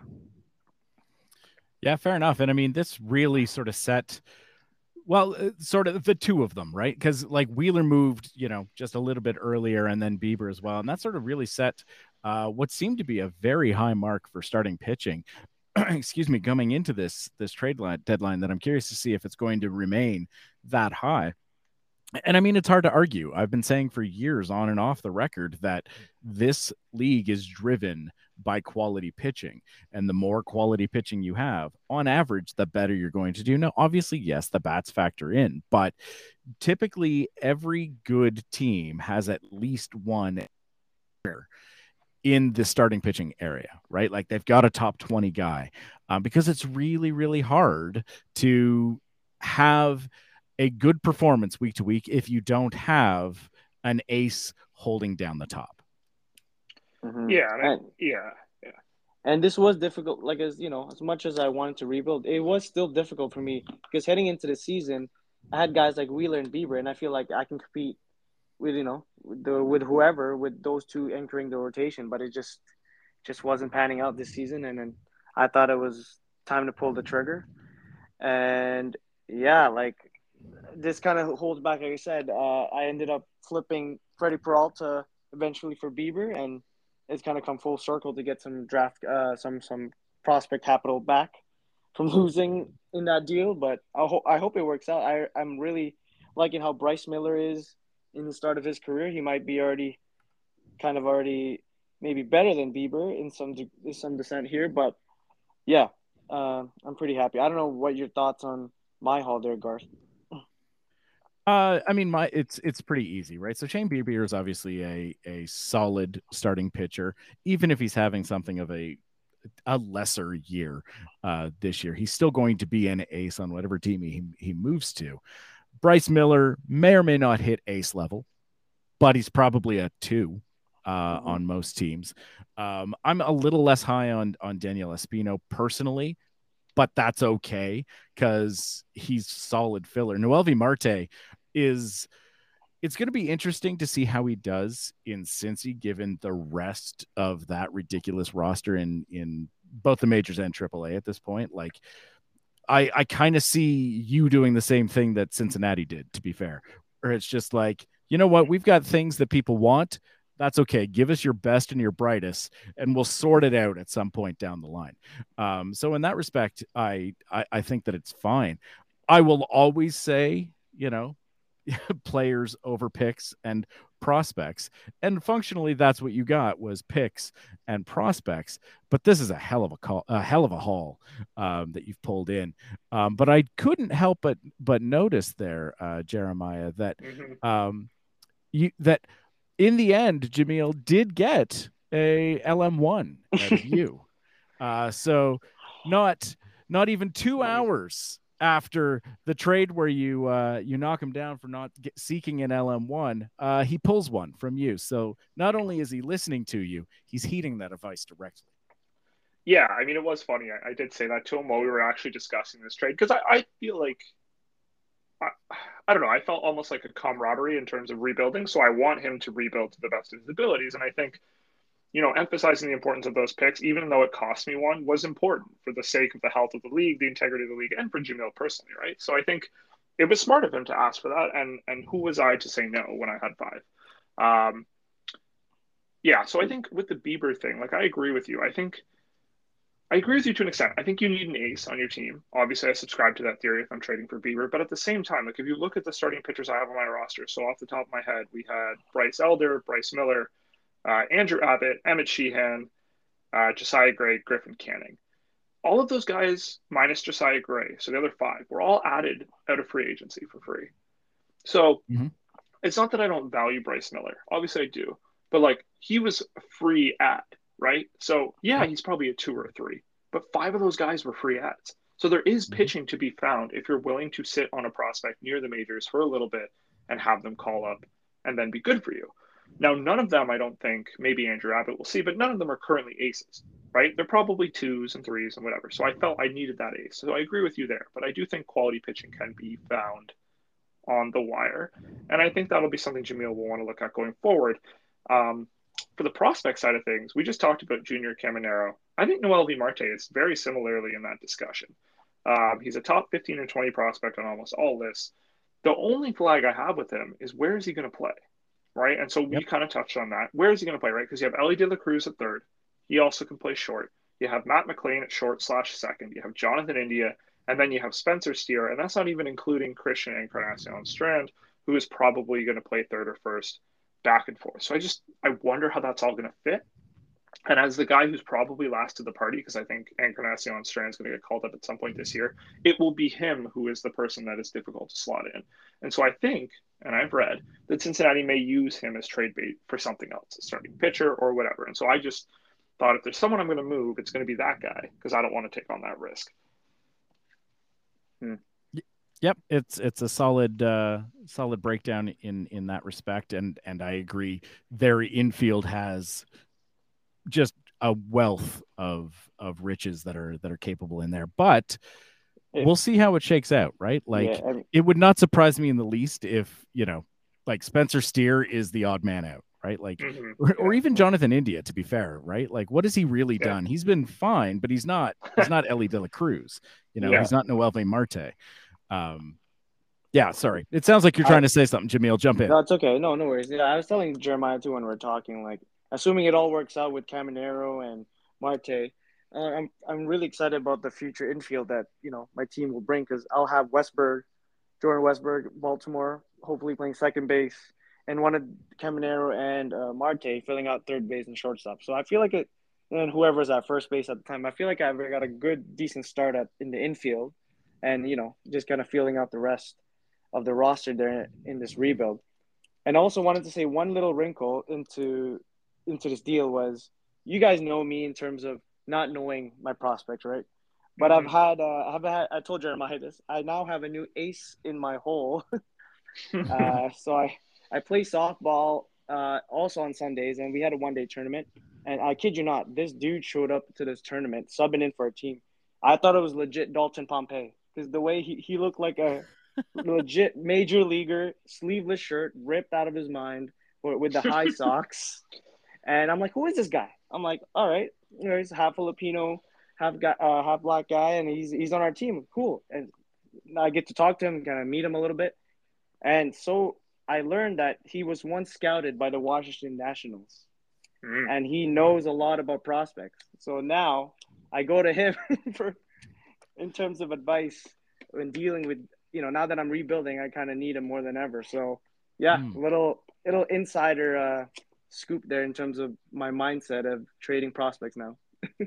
Yeah, fair enough. And I mean, this really sort of set, well, sort of the two of them, right? Because like Wheeler moved, you know, just a little bit earlier, and then Bieber as well. And that sort of really set uh, what seemed to be a very high mark for starting pitching. Excuse me, coming into this this trade line, deadline that I'm curious to see if it's going to remain that high. And I mean, it's hard to argue. I've been saying for years on and off the record that this league is driven by quality pitching. And the more quality pitching you have, on average, the better you're going to do. Now, obviously, yes, the bats factor in, but typically every good team has at least one in the starting pitching area, right? Like they've got a top twenty guy um, because it's really, really hard to have a good performance week to week if you don't have an ace holding down the top. Mm-hmm. Yeah. And I, yeah. Yeah. And this was difficult. Like, as you know, as much as I wanted to rebuild, it was still difficult for me because heading into the season, I had guys like Wheeler and Bieber, and I feel like I can compete with, you know, with, the, with whoever, with those two entering the rotation, but it just just wasn't panning out this season. And then I thought it was time to pull the trigger. And yeah, like, this kind of holds back, like I said, uh, I ended up flipping Freddie Peralta eventually for Bieber, and it's kind of come full circle to get some draft, uh, some some prospect capital back from losing in that deal. But I hope I hope it works out. I I'm really liking how Bryce Miller is in the start of his career. He might be already kind of already maybe better than Bieber in some in some descent here, but yeah, uh, I'm pretty happy. I don't know what your thoughts on my haul there, Garth. Uh, I mean, my it's it's pretty easy, right? So Shane Bieber is obviously a a solid starting pitcher, even if he's having something of a a lesser year uh, this year. He's still going to be an ace on whatever team he he moves to. Bryce Miller may or may not hit ace level, but he's probably a two uh, mm-hmm. on most teams. Um, I'm a little less high on on Daniel Espino personally, but that's okay because he's solid filler. Noelvi Marte is it's going to be interesting to see how he does in Cincy, given the rest of that ridiculous roster in in both the majors and triple A at this point. Like, I I kind of see you doing the same thing that Cincinnati did, to be fair, or it's just like, you know what, we've got things that people want. That's okay. Give us your best and your brightest, and we'll sort it out at some point down the line. Um, so in that respect, I, I I think that it's fine. I will always say, you know, players over picks and prospects, and functionally that's what you got was picks and prospects. But this is a hell of a call, a hell of a haul um, that you've pulled in. Um, but I couldn't help but but notice there, uh, Jeremiah, that mm-hmm. um, you that. in the end, Jamil did get a L M one out of you. Uh, so not not even two hours after the trade where you uh, you knock him down for not get, seeking an L M one, uh, he pulls one from you. So not only is he listening to you, he's heeding that advice directly. Yeah, I mean, it was funny. I, I did say that to him while we were actually discussing this trade because I, I feel like I, I don't know. I felt almost like a camaraderie in terms of rebuilding. So I want him to rebuild to the best of his abilities. And I think, you know, emphasizing the importance of those picks, even though it cost me one, was important for the sake of the health of the league, the integrity of the league, and for Jamil personally, right? So I think it was smart of him to ask for that. And and who was I to say no when I had five? Um, yeah, so I think with the Bieber thing, like I agree with you. I think I agree with you to an extent. I think you need an ace on your team. Obviously, I subscribe to that theory if I'm trading for Bieber. But at the same time, like if you look at the starting pitchers I have on my roster, so off the top of my head, we had Bryce Elder, Bryce Miller, uh, Andrew Abbott, Emmett Sheehan, uh, Josiah Gray, Griffin Canning. All of those guys, minus Josiah Gray, so the other five, were all added out of free agency for free. So mm-hmm. It's not that I don't value Bryce Miller. Obviously, I do. But like he was a free ad. Right? So, yeah, he's probably a two or a three, but five of those guys were free ads. So there is pitching to be found if you're willing to sit on a prospect near the majors for a little bit and have them call up and then be good for you. Now, none of them, I don't think, maybe Andrew Abbott will see, but none of them are currently aces, right? They're probably twos and threes and whatever. So I felt I needed that ace. So I agree with you there, but I do think quality pitching can be found on the wire. And I think that'll be something Jamil will want to look at going forward. Um, For the prospect side of things, we just talked about Junior Caminero. I think Noelvi Marte is very similarly in that discussion. Um, he's a top fifteen and twenty prospect on almost all lists. The only flag I have with him is where is he going to play, right? And so we yep. kind of touched on that. Where is he going to play, right? Because you have Ellie De La Cruz at third. He also can play short. You have Matt McLean at short slash second. You have Jonathan India, and then you have Spencer Steer, and that's not even including Christian Encarnacion Strand, who is probably going to play third or first, back and forth. So I just I wonder how that's all going to fit. And as the guy who's probably last to the party, because I think Encarnacion Strand's going to get called up at some point this year, it will be him who is the person that is difficult to slot in. And so I think, and I've read, that Cincinnati may use him as trade bait for something else, a starting pitcher or whatever. And so I just thought if there's someone I'm going to move, it's going to be that guy, because I don't want to take on that risk. Hmm. Yep, it's it's a solid uh, solid breakdown in in that respect, and and I agree. Their infield has just a wealth of of riches that are that are capable in there, but it, we'll see how it shakes out, right? Like yeah, I mean, it would not surprise me in the least if, you know, like Spencer Steer is the odd man out, right? Like mm-hmm. or, or even Jonathan India, to be fair, right? Like what has he really yeah. done? He's been fine, but he's not he's not Ellie De La Cruz, you know, yeah. he's not Noelvi Marte. Um, yeah, sorry. It sounds like you're trying I, to say something, Jamil. Jump in. No, it's okay. No, no worries. Yeah, I was telling Jeremiah too when we were talking, like, assuming it all works out with Caminero and Marte, uh, I'm I'm really excited about the future infield that, you know, my team will bring, because I'll have Westberg, Jordan Westberg, Baltimore, hopefully playing second base, and one of Caminero and uh, Marte filling out third base and shortstop. So I feel like it, and whoever's at first base at the time, I feel like I've got a good, decent start at in the infield, and, you know, just kind of feeling out the rest of the roster there in this rebuild. And also wanted to say one little wrinkle into into this deal was, you guys know me in terms of not knowing my prospects, right? But mm-hmm. I've had, uh, I've had, I told Jeremiah this, I now have a new ace in my hole. uh, so I, I play softball uh, also on Sundays, and we had a one-day tournament. And I kid you not, this dude showed up to this tournament, subbing in for a team. I thought it was legit Dalton Pompey, because the way he, he looked like a legit major leaguer, sleeveless shirt, ripped out of his mind with the high socks. And I'm like, who is this guy? I'm like, all right, you know, he's half Filipino, half guy, uh, half black guy, and he's he's on our team. Cool. And I get to talk to him, kind of meet him a little bit. And so I learned that he was once scouted by the Washington Nationals, mm. and he knows a lot about prospects. So now I go to him for in terms of advice when dealing with, you know, now that I'm rebuilding, I kind of need him more than ever. So yeah, mm. little little insider uh, scoop there in terms of my mindset of trading prospects now.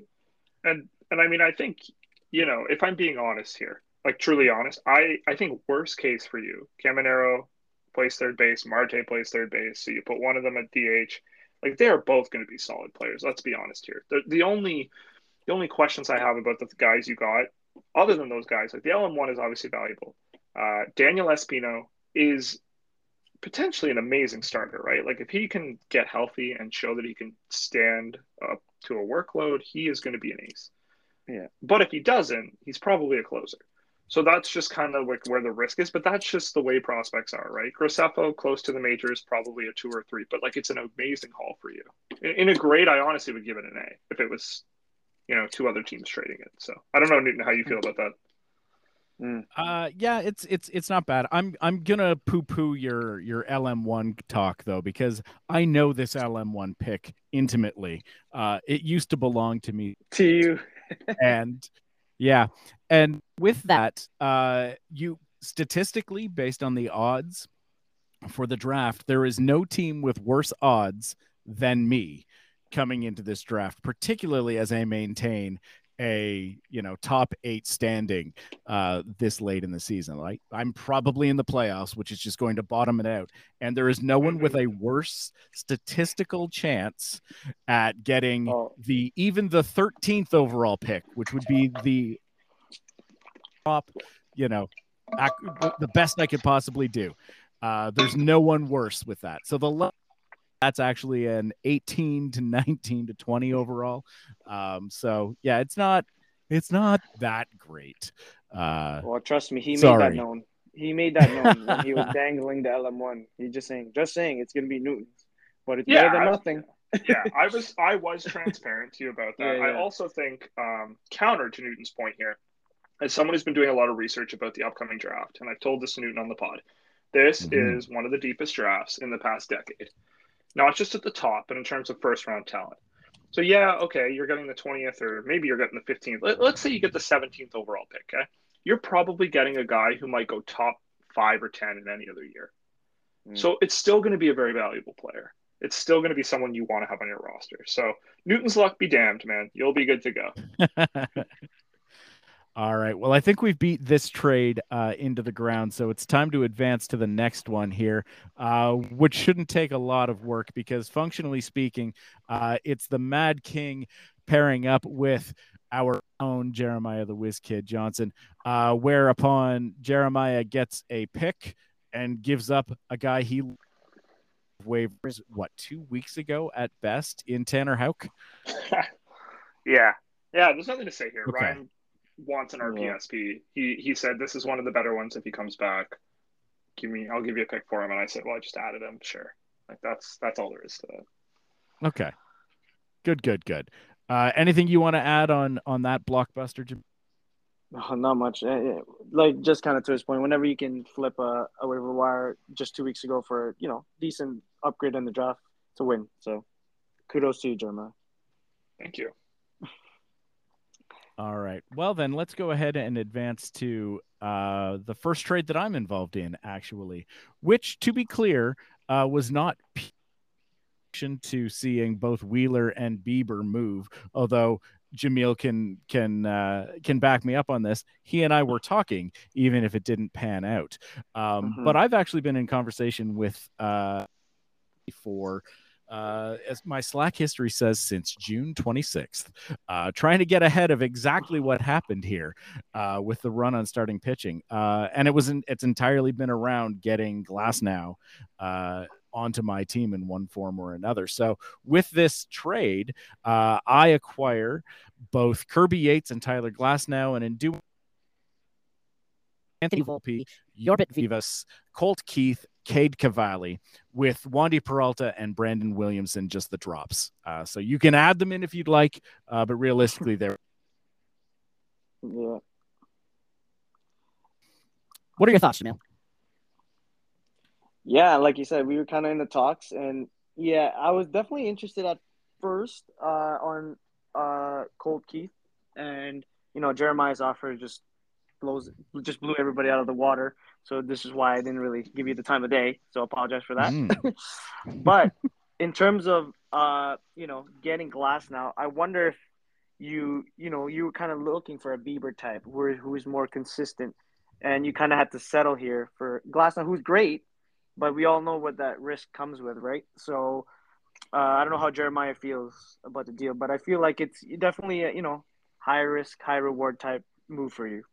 and and I mean, I think, you know, if I'm being honest here, like truly honest, I, I think worst case for you, Caminero plays third base, Marte plays third base, so you put one of them at D H. Like, they are both going to be solid players. Let's be honest here. The, the only the only questions I have about the guys you got, other than those guys, like the L M one is obviously valuable. Uh, Daniel Espino is potentially an amazing starter, right? Like, if he can get healthy and show that he can stand up to a workload, he is going to be an ace. Yeah. But if he doesn't, he's probably a closer. So that's just kind of like where the risk is, but that's just the way prospects are, right? Graceffo, close to the majors, probably a two or three, but like, it's an amazing haul for you. In, in a grade, I honestly would give it an A if it was, you know, two other teams trading it. So I don't know, Newton, how you feel about that. Mm. Uh, yeah, it's it's it's not bad. I'm I'm gonna poo poo your your L M one talk though, because I know this L M one pick intimately. Uh, it used to belong to me. To you. And yeah, and with that, uh, you statistically, based on the odds for the draft, there is no team with worse odds than me coming into this draft, particularly as I maintain a, you know, top eight standing uh, this late in the season. Like, I'm probably in the playoffs, which is just going to bottom it out. And there is no one with a worse statistical chance at getting oh. the even the thirteenth overall pick, which would be the top, you know, ac- the best I could possibly do. Uh, there's no one worse with that. So the that's actually an eighteen to nineteen to twenty overall. Um, so yeah, it's not, it's not that great. Uh, well, trust me, he sorry. made that known. He made that known when he was dangling the L M one. He just saying, just saying, it's going to be Newton's, but it's yeah, better than nothing. yeah, I was, I was transparent to you about that. Yeah, yeah. I also think, um, counter to Newton's point here, as someone who's been doing a lot of research about the upcoming draft, and I've told this to Newton on the pod, this mm-hmm. is one of the deepest drafts in the past decade. Not just at the top, but in terms of first-round talent. So, yeah, okay, you're getting the twentieth, or maybe you're getting the fifteenth. Let, let's say you get the seventeenth overall pick, okay? You're probably getting a guy who might go top five or ten in any other year. So it's still going to be a very valuable player. It's still going to be someone you want to have on your roster. So Newton's luck be damned, man. You'll be good to go. All right. Well, I think we've beat this trade uh, into the ground, so it's time to advance to the next one here, uh, which shouldn't take a lot of work because, functionally speaking, uh, it's the Mad King pairing up with our own Jeremiah the Whiz Kid Johnson, uh, whereupon Jeremiah gets a pick and gives up a guy he waivers, what, two weeks ago at best in Tanner Houck? yeah. Yeah, there's nothing to say here. Okay. Ryan wants an R P S P. He he said this is one of the better ones if he comes back. Give me I'll give you a pick for him. And I said, well, I just added him. Sure. Like that's that's all there is to that. Okay. Good, good, good. Uh, anything you want to add on on that blockbuster, Jim? Oh, not much. Like just kind of to his point, whenever you can flip a, a waiver wire just two weeks ago for, you know, decent upgrade in the draft to win. So kudos to you, Jeremiah. Thank you. All right. Well, then let's go ahead and advance to uh, the first trade that I'm involved in, actually, which, to be clear, uh, was not to seeing both Wheeler and Bieber move, although Jamil can can uh, can back me up on this. He and I were talking, even if it didn't pan out. Um, Mhm. But I've actually been in conversation with uh, for uh, as my Slack history says, since June twenty-sixth, uh, trying to get ahead of exactly what happened here uh, with the run on starting pitching. Uh, and it was in, it's entirely been around getting Glasnow uh, onto my team in one form or another. So with this trade, uh, I acquire both Kirby Yates and Tyler Glasnow, and in doing Anthony Volpe, Yorbit Vivas, Colt Keith, Cade Cavalli, with Wandy Peralta and Brandon Williamson, just the drops. Uh, so you can add them in if you'd like, uh, but realistically, they're. Yeah. What are your thoughts, Jamil? Yeah, like you said, we were kind of in the talks, and yeah, I was definitely interested at first uh, on uh, Colt Keith, and you know Jeremiah's offer just blows, just blew everybody out of the water. So this is why I didn't really give you the time of day. So I apologize for that. Mm. But in terms of uh, you know getting Glasnow, I wonder if you you know you were kind of looking for a Bieber type, who who is more consistent, and you kind of had to settle here for Glasnow, who's great. But we all know what that risk comes with, right? So uh, I don't know how Jeremiah feels about the deal, but I feel like it's definitely a, you know, high risk, high reward type move for you.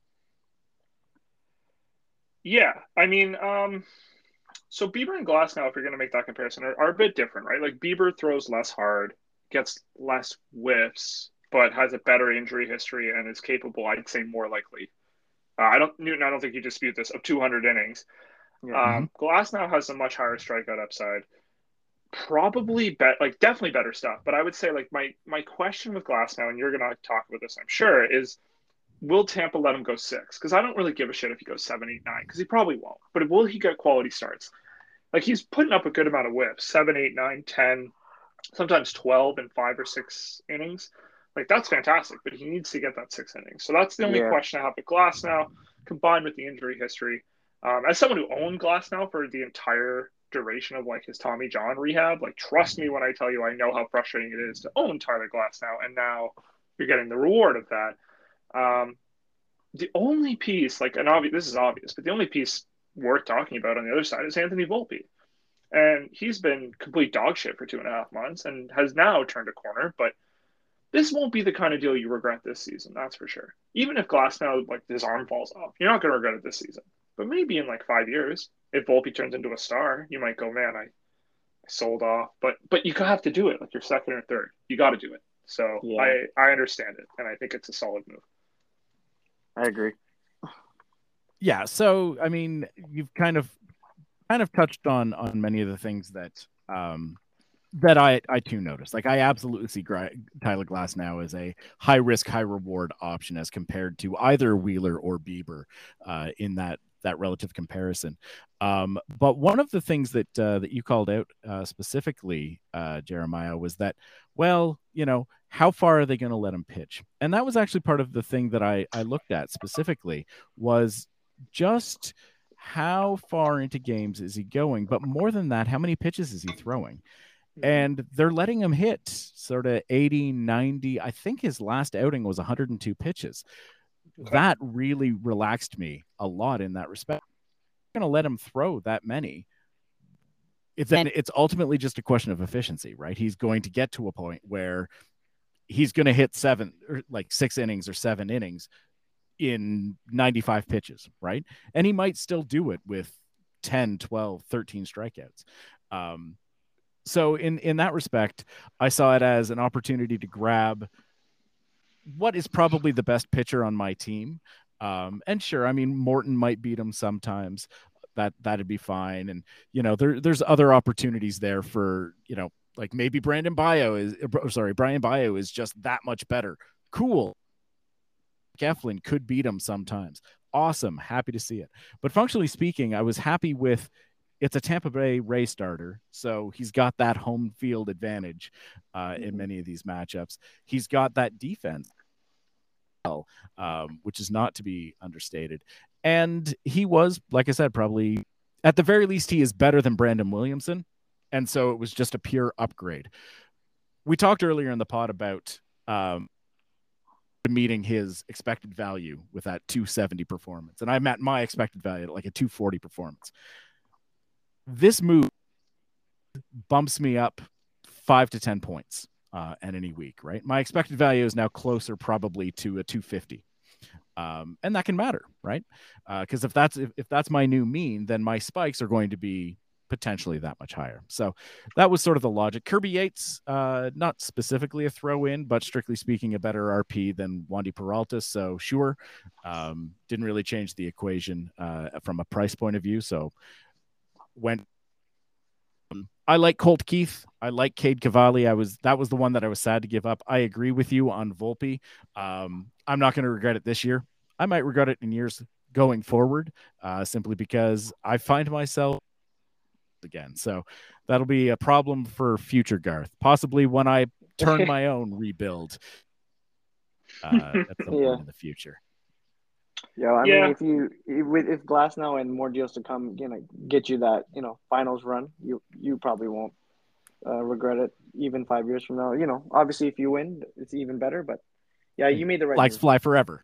Yeah, I mean, um, so Bieber and Glasnow, if you're going to make that comparison, are, are a bit different, right? Like Bieber throws less hard, gets less whiffs, but has a better injury history and is capable, I'd say, more likely. Uh, I don't, Newton, I don't think you dispute this, of two hundred innings. Yeah. Um, Glasnow has a much higher strikeout upside. Probably bet like definitely better stuff. But I would say like my my question with Glasnow, and you're gonna talk about this, I'm sure, is will Tampa let him go six? Because I don't really give a shit if he goes seven, eight, nine, because he probably won't. But will he get quality starts? Like he's putting up a good amount of whips, seven, eight, nine, ten, sometimes twelve in five or six innings. Like that's fantastic, but he needs to get that six innings. So that's the only Yeah. question I have with Glasnow, combined with the injury history. Um, as someone who owned Glasnow for the entire duration of like his Tommy John rehab, like trust me when I tell you I know how frustrating it is to own Tyler Glasnow, and now you're getting the reward of that. Um, the only piece, like an obvious, this is obvious, but the only piece worth talking about on the other side is Anthony Volpe, and he's been complete dog shit for two and a half months and has now turned a corner, but this won't be the kind of deal you regret this season, that's for sure. Even if Glasnow, like his arm falls off, you're not going to regret it this season. But maybe in like five years, if Volpe turns into a star, you might go, man, I, I sold off. But but you have to do it, like you're second or third. You got to do it. So Yeah. I I understand it, and I think it's a solid move. I agree. Yeah. So I mean, you've kind of kind of touched on on many of the things that um, that I I too noticed. Like I absolutely see Gra- Tyler Glasnow as a high risk, high reward option as compared to either Wheeler or Bieber uh, in that that relative comparison. Um, but one of the things that uh, that you called out uh, specifically, uh, Jeremiah, was that, well, you know, how far are they going to let him pitch? And that was actually part of the thing that I I looked at specifically was just how far into games is he going? But more than that, how many pitches is he throwing? And they're letting him hit sort of eighty, ninety. I think his last outing was one hundred two pitches. Okay. That really relaxed me a lot in that respect. I'm going to let him throw that many. It's, then it's ultimately just a question of efficiency, right? He's going to get to a point where he's going to hit seven or like six innings or seven innings in ninety-five pitches, right? And he might still do it with ten, twelve, thirteen strikeouts. Um, so in, in that respect, I saw it as an opportunity to grab what is probably the best pitcher on my team. Um, and sure, I mean, Morton might beat him sometimes. That, that'd be fine. And, you know, there, there's other opportunities there for, you know, like maybe Brandon Bio is, sorry, Brian Bio is just that much better. Cool. Eflin could beat him sometimes. Awesome. Happy to see it. But functionally speaking, I was happy with it's a Tampa Bay Ray starter. So he's got that home field advantage uh, mm-hmm. in many of these matchups. He's got that defense, um, which is not to be understated. And he was, like I said, probably at the very least, he is better than Brandon Williamson. And so it was just a pure upgrade. We talked earlier in the pod about um, meeting his expected value with that two seventy performance. And I met my expected value at like a two forty performance. This move bumps me up five to ten points uh, at any week, right? My expected value is now closer probably to a two fifty. Um, and that can matter, right? Because uh, if that's if, if that's my new mean, then my spikes are going to be potentially that much higher. So that was sort of the logic. Kirby Yates, uh, not specifically a throw in, but strictly speaking, a better R P than Wandy Peralta. So sure, um, didn't really change the equation uh, from a price point of view. So went. Um, I like Colt Keith. I like Cade Cavalli. I was that was the one that I was sad to give up. I agree with you on Volpe. Um, I'm not going to regret it this year. I might regret it in years going forward, uh, simply because I find myself again. So that'll be a problem for future Garth, possibly when I turn my own rebuild uh, at some yeah. point in the future. Yeah, I yeah. mean, if you if, if Glasnow and more deals to come, you know, get you that, you know, finals run, you you probably won't uh, regret it even five years from now. You know, obviously, if you win, it's even better. But yeah, you made the right. Likes fly forever.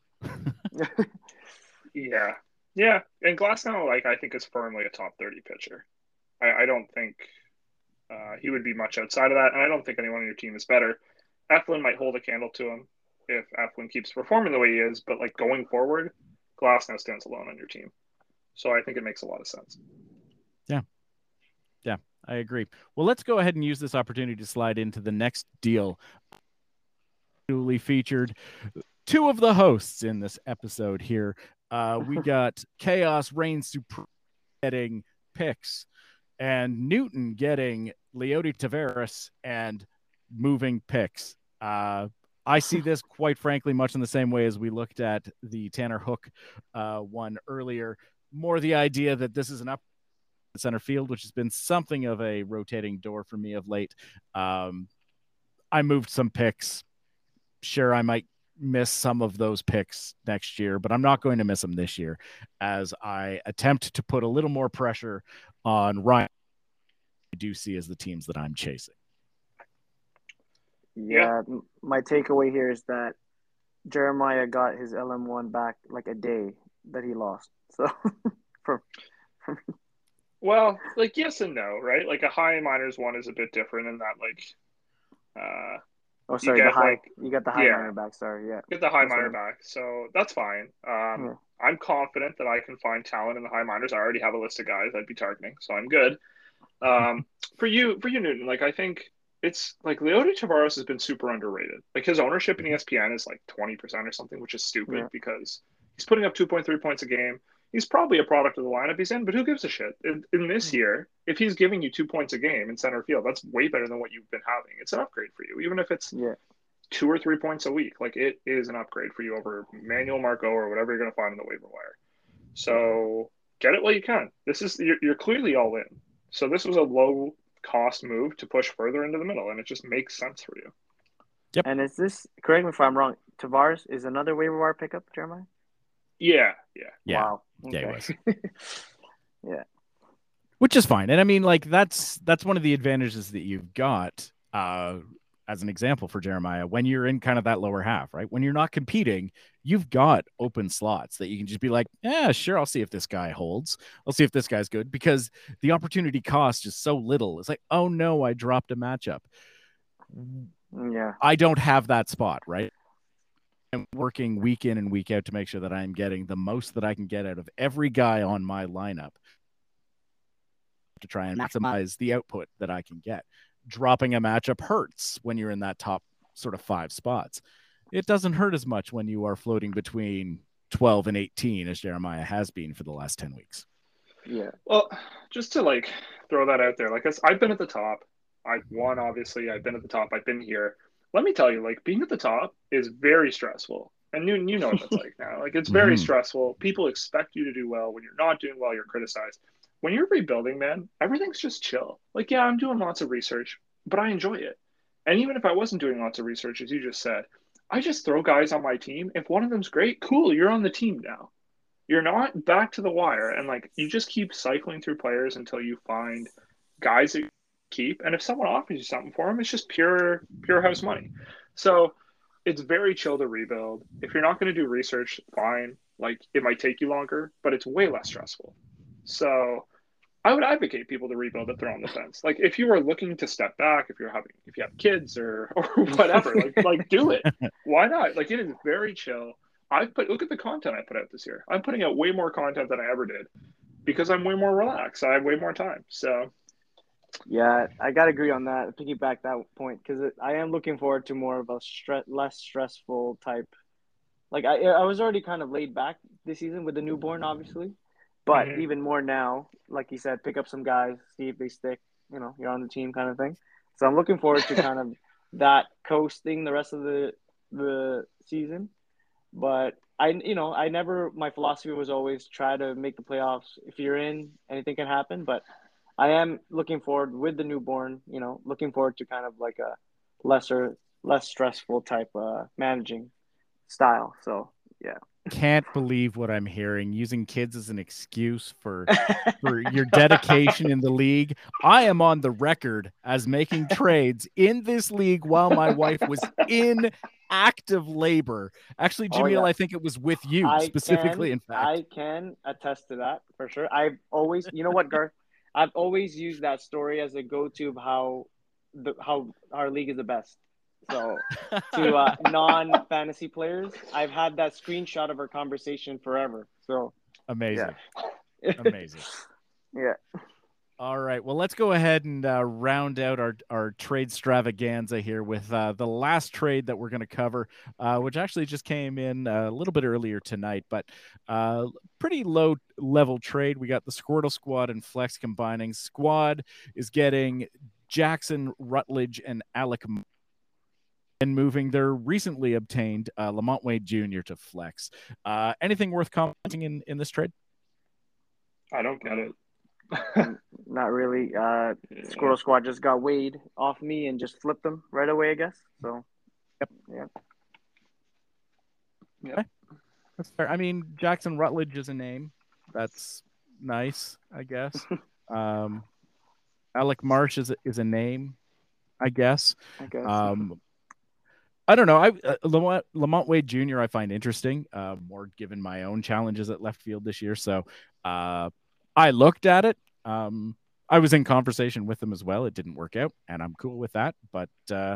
yeah, yeah, and Glasnow, like I think, is firmly a top thirty pitcher. I, I don't think uh, he would be much outside of that, and I don't think anyone on your team is better. Eflin might hold a candle to him if Eflin keeps performing the way he is, but like going forward, Glasnow stands alone on your team. So I think it makes a lot of sense. Yeah. Yeah, I agree. Well, let's go ahead and use this opportunity to slide into the next deal. Newly featured two of the hosts in this episode here. Uh, we got Chaos Reign Supreme getting picks and Newton getting Leody Taveras and moving picks. Uh, I see this, quite frankly, much in the same way as we looked at the Tanner Hook uh, one earlier. More the idea that this is an up center field, which has been something of a rotating door for me of late. Um, I moved some picks. Sure, I might miss some of those picks next year, but I'm not going to miss them this year as I attempt to put a little more pressure on Ryan. I do see as the teams that I'm chasing. Yeah, yeah, my takeaway here is that Jeremiah got his L M one back like a day that he lost. So, from, from... well, like yes and no, right? Like a high minors one is a bit different in that, like, uh, oh, sorry, you the get, high, like, you got the high yeah, minor back. Sorry, yeah, get the high that's minor back, so that's fine. Um, yeah. I'm confident that I can find talent in the high minors. I already have a list of guys I'd be targeting, so I'm good. Um, for you, for you, Newton, like I think. It's like Leody Taveras has been super underrated. Like his ownership in E S P N is like twenty percent or something, which is stupid yeah. because he's putting up two point three points a game. He's probably a product of the lineup he's in, but who gives a shit? In, in this year, if he's giving you two points a game in center field, that's way better than what you've been having. It's an upgrade for you, even if it's yeah. two or three points a week. Like it is an upgrade for you over Manuel Marco or whatever you're going to find in the waiver wire. So get it while you can. This is you're, you're clearly all in. So this was a low cost move to push further into the middle, and it just makes sense for you. Yep. And is this, correct me if I'm wrong, Taveras is another waiver wire pickup, Jeremiah? Yeah, yeah. Yeah. Wow. Okay. Yeah, it was. Yeah. Which is fine. And I mean, like, that's that's one of the advantages that you've got, uh, as an example for Jeremiah, when you're in kind of that lower half, right? When you're not competing, you've got open slots that you can just be like, yeah, sure, I'll see if this guy holds. I'll see if this guy's good, because the opportunity cost is so little. It's like, oh no, I dropped a matchup. Yeah. I don't have that spot, right? I'm working week in and week out to make sure that I'm getting the most that I can get out of every guy on my lineup, to try and maximize the output that I can get. Dropping a matchup hurts when you're in that top sort of five spots. It doesn't hurt as much when you are floating between twelve and eighteen, as Jeremiah has been for the last ten weeks. Yeah. Well, just to like throw that out there, like I've been at the top. I've won, obviously. I've been at the top. I've been here. Let me tell you, like being at the top is very stressful. And you, you know what that's like now. Like it's very mm-hmm. stressful. People expect you to do well. When you're not doing well, you're criticized. When you're rebuilding, man, everything's just chill. Like, yeah, I'm doing lots of research, but I enjoy it. And even if I wasn't doing lots of research, as you just said, I just throw guys on my team. If one of them's great, cool, you're on the team now. You're not back to the wire. And like you just keep cycling through players until you find guys that you keep. And if someone offers you something for them, it's just pure pure house money. So it's very chill to rebuild. If you're not going to do research, fine. Like it might take you longer, but it's way less stressful. So I would advocate people to rebuild if they're on the fence. Like if you were looking to step back, if you're having, if you have kids or or whatever, like like do it. Why not? Like it is very chill. I've put look at the content I put out this year. I'm putting out way more content than I ever did because I'm way more relaxed. I have way more time. So yeah, I gotta agree on that. Piggyback that point because I am looking forward to more of a stress, less stressful type. Like I, I was already kind of laid back this season with the newborn, obviously. But mm-hmm. even more now, like you said, pick up some guys, see if they stick. You know, you're on the team, kind of thing. So I'm looking forward to kind of that coasting the rest of the the season. But I, you know, I never. My philosophy was always try to make the playoffs. If you're in, anything can happen. But I am looking forward with the newborn. You know, looking forward to kind of like a lesser, less stressful type uh, managing style. So yeah. Can't believe what I'm hearing, using kids as an excuse for for your dedication in the league. I am on the record as making trades in this league while my wife was in active labor. Actually, Jameel, oh, yeah. I think it was with you I specifically. Can, in fact, I can attest to that for sure. I've always, you know what, Garth, I've always used that story as a go-to of how the how our league is the best. So to uh, non-fantasy players, I've had that screenshot of our conversation forever. So amazing. Yeah. Amazing. Yeah. All right. Well, let's go ahead and uh, round out our, our trade extravaganza here with uh, the last trade that we're going to cover, uh, which actually just came in a little bit earlier tonight, but uh, pretty low level trade. We got the Squirtle Squad and Flex combining. Squad is getting Jackson Rutledge and Alec and moving their recently obtained uh, Lamont Wade Junior to Flex. Uh, anything worth commenting in, in this trade? I don't get it. Not really. Uh, Squirrel Squad just got Wade off me and just flipped them right away, I guess. So, yep. Yeah. Yeah. Okay. That's fair. I mean, Jackson Rutledge is a name. That's nice, I guess. um, Alec Marsh is a, is a name, I guess. I guess. Um, I don't know. I uh, Lamont, Lamont Wade Junior I find interesting, uh, more given my own challenges at left field this year. So uh, I looked at it. Um, I was in conversation with them as well. It didn't work out, and I'm cool with that. But uh,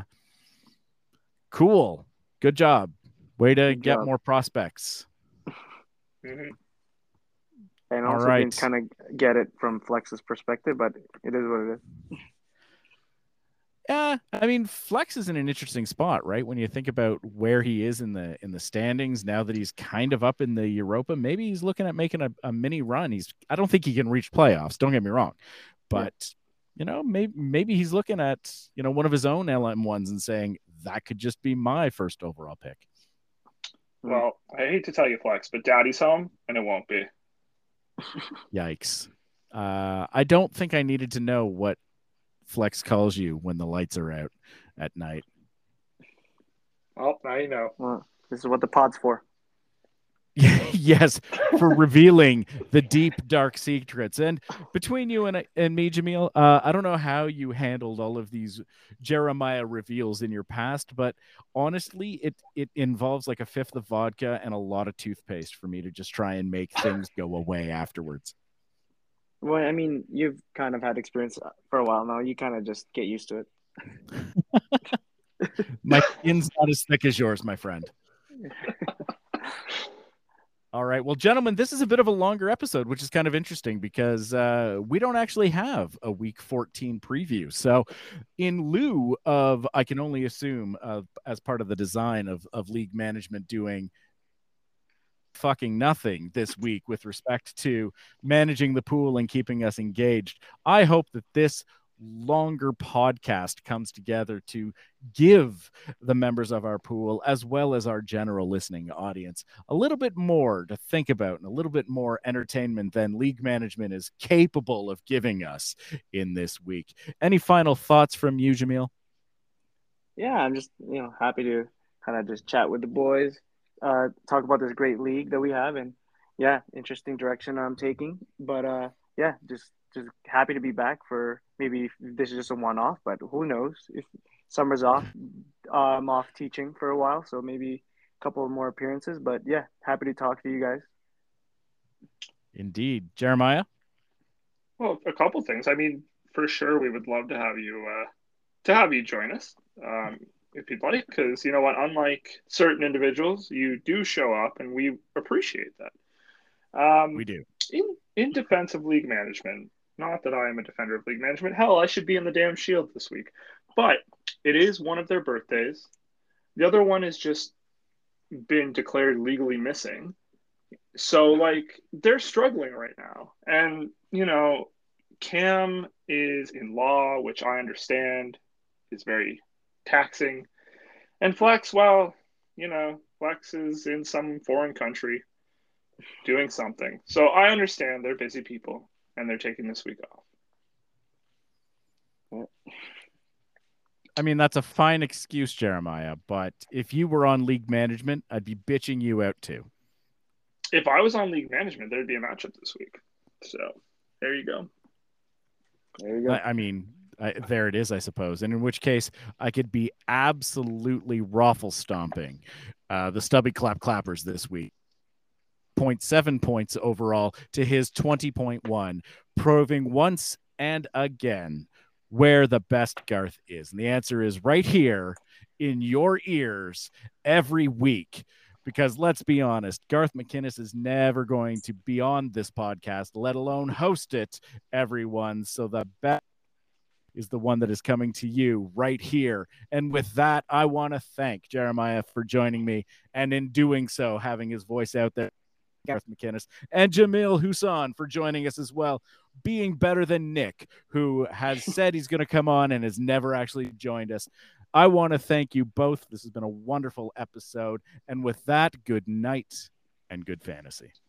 cool. Good job. Way to Good get job. more prospects. Mm-hmm. And also right. didn't kind of get it from Flex's perspective, but it is what it is. Yeah, I mean, Flex is in an interesting spot, right? When you think about where he is in the in the standings now that he's kind of up in the Europa, maybe he's looking at making a, a mini run. He's I don't think he can reach playoffs. Don't get me wrong, but yeah. you know, maybe maybe he's looking at you know one of his own L M ones and saying that could just be my first overall pick. Well, I hate to tell you, Flex, but Daddy's home, and it won't be. Yikes! Uh, I don't think I needed to know what Flex calls you when the lights are out at night. Well, now you know. Well, this is what the pod's for. Yeah. Yes, for revealing the deep, dark secrets. And between you and and me, Jamil, uh, I don't know how you handled all of these Jeremiah reveals in your past, but honestly, it it involves like a fifth of vodka and a lot of toothpaste for me to just try and make things go away afterwards. Well, I mean, you've kind of had experience for a while now. You kind of just get used to it. My skin's not as thick as yours, my friend. All right. Well, gentlemen, this is a bit of a longer episode, which is kind of interesting because uh, we don't actually have a week fourteen preview. So in lieu of, I can only assume, uh, as part of the design of, of league management doing fucking nothing this week with respect to managing the pool and keeping us engaged, I hope that this longer podcast comes together to give the members of our pool, as well as our general listening audience, a little bit more to think about and a little bit more entertainment than league management is capable of giving us in this week. Any final thoughts from you, Jamil? Yeah, I'm just, you know, happy to kind of just chat with the boys, uh, talk about this great league that we have, and yeah, interesting direction I'm taking. But uh, yeah, just just happy to be back for maybe this is just a one-off, but who knows if summer's off, uh, I'm off teaching for a while, so maybe a couple of more appearances. But yeah, happy to talk to you guys. Indeed, Jeremiah. Well, a couple things. I mean, for sure, we would love to have you uh, to have you join us um, if you'd like, because you know what? Unlike certain individuals, you do show up, and we appreciate that. Um, we do. In in defense of league management, not that I am a defender of league management. Hell, I should be in the damn Shield this week, but it is one of their birthdays. The other one has just been declared legally missing. So, like, they're struggling right now. And, you know, Cam is in law, which I understand is very taxing. And Flex, well, you know, Flex is in some foreign country doing something. So I understand they're busy people and they're taking this week off. I mean, that's a fine excuse, Jeremiah, but if you were on league management, I'd be bitching you out too. If I was on league management, there'd be a matchup this week. So there you go. There you go. I, I mean, I, there it is, I suppose. And in which case, I could be absolutely raffle stomping uh, the Stubby Clap Clappers this week. zero point seven points overall to his twenty point one, proving once and again where the best Garth is. And the answer is right here in your ears every week. Because let's be honest, Garth McInnes is never going to be on this podcast, let alone host it, everyone. So the best is the one that is coming to you right here. And with that, I want to thank Jeremiah for joining me, and in doing so, having his voice out there, Garth McInnes, and Jamil Hussan for joining us as well, being better than Nick, who has said he's going to come on and has never actually joined us. I want to thank you both. This has been a wonderful episode. And with that, good night and good fantasy.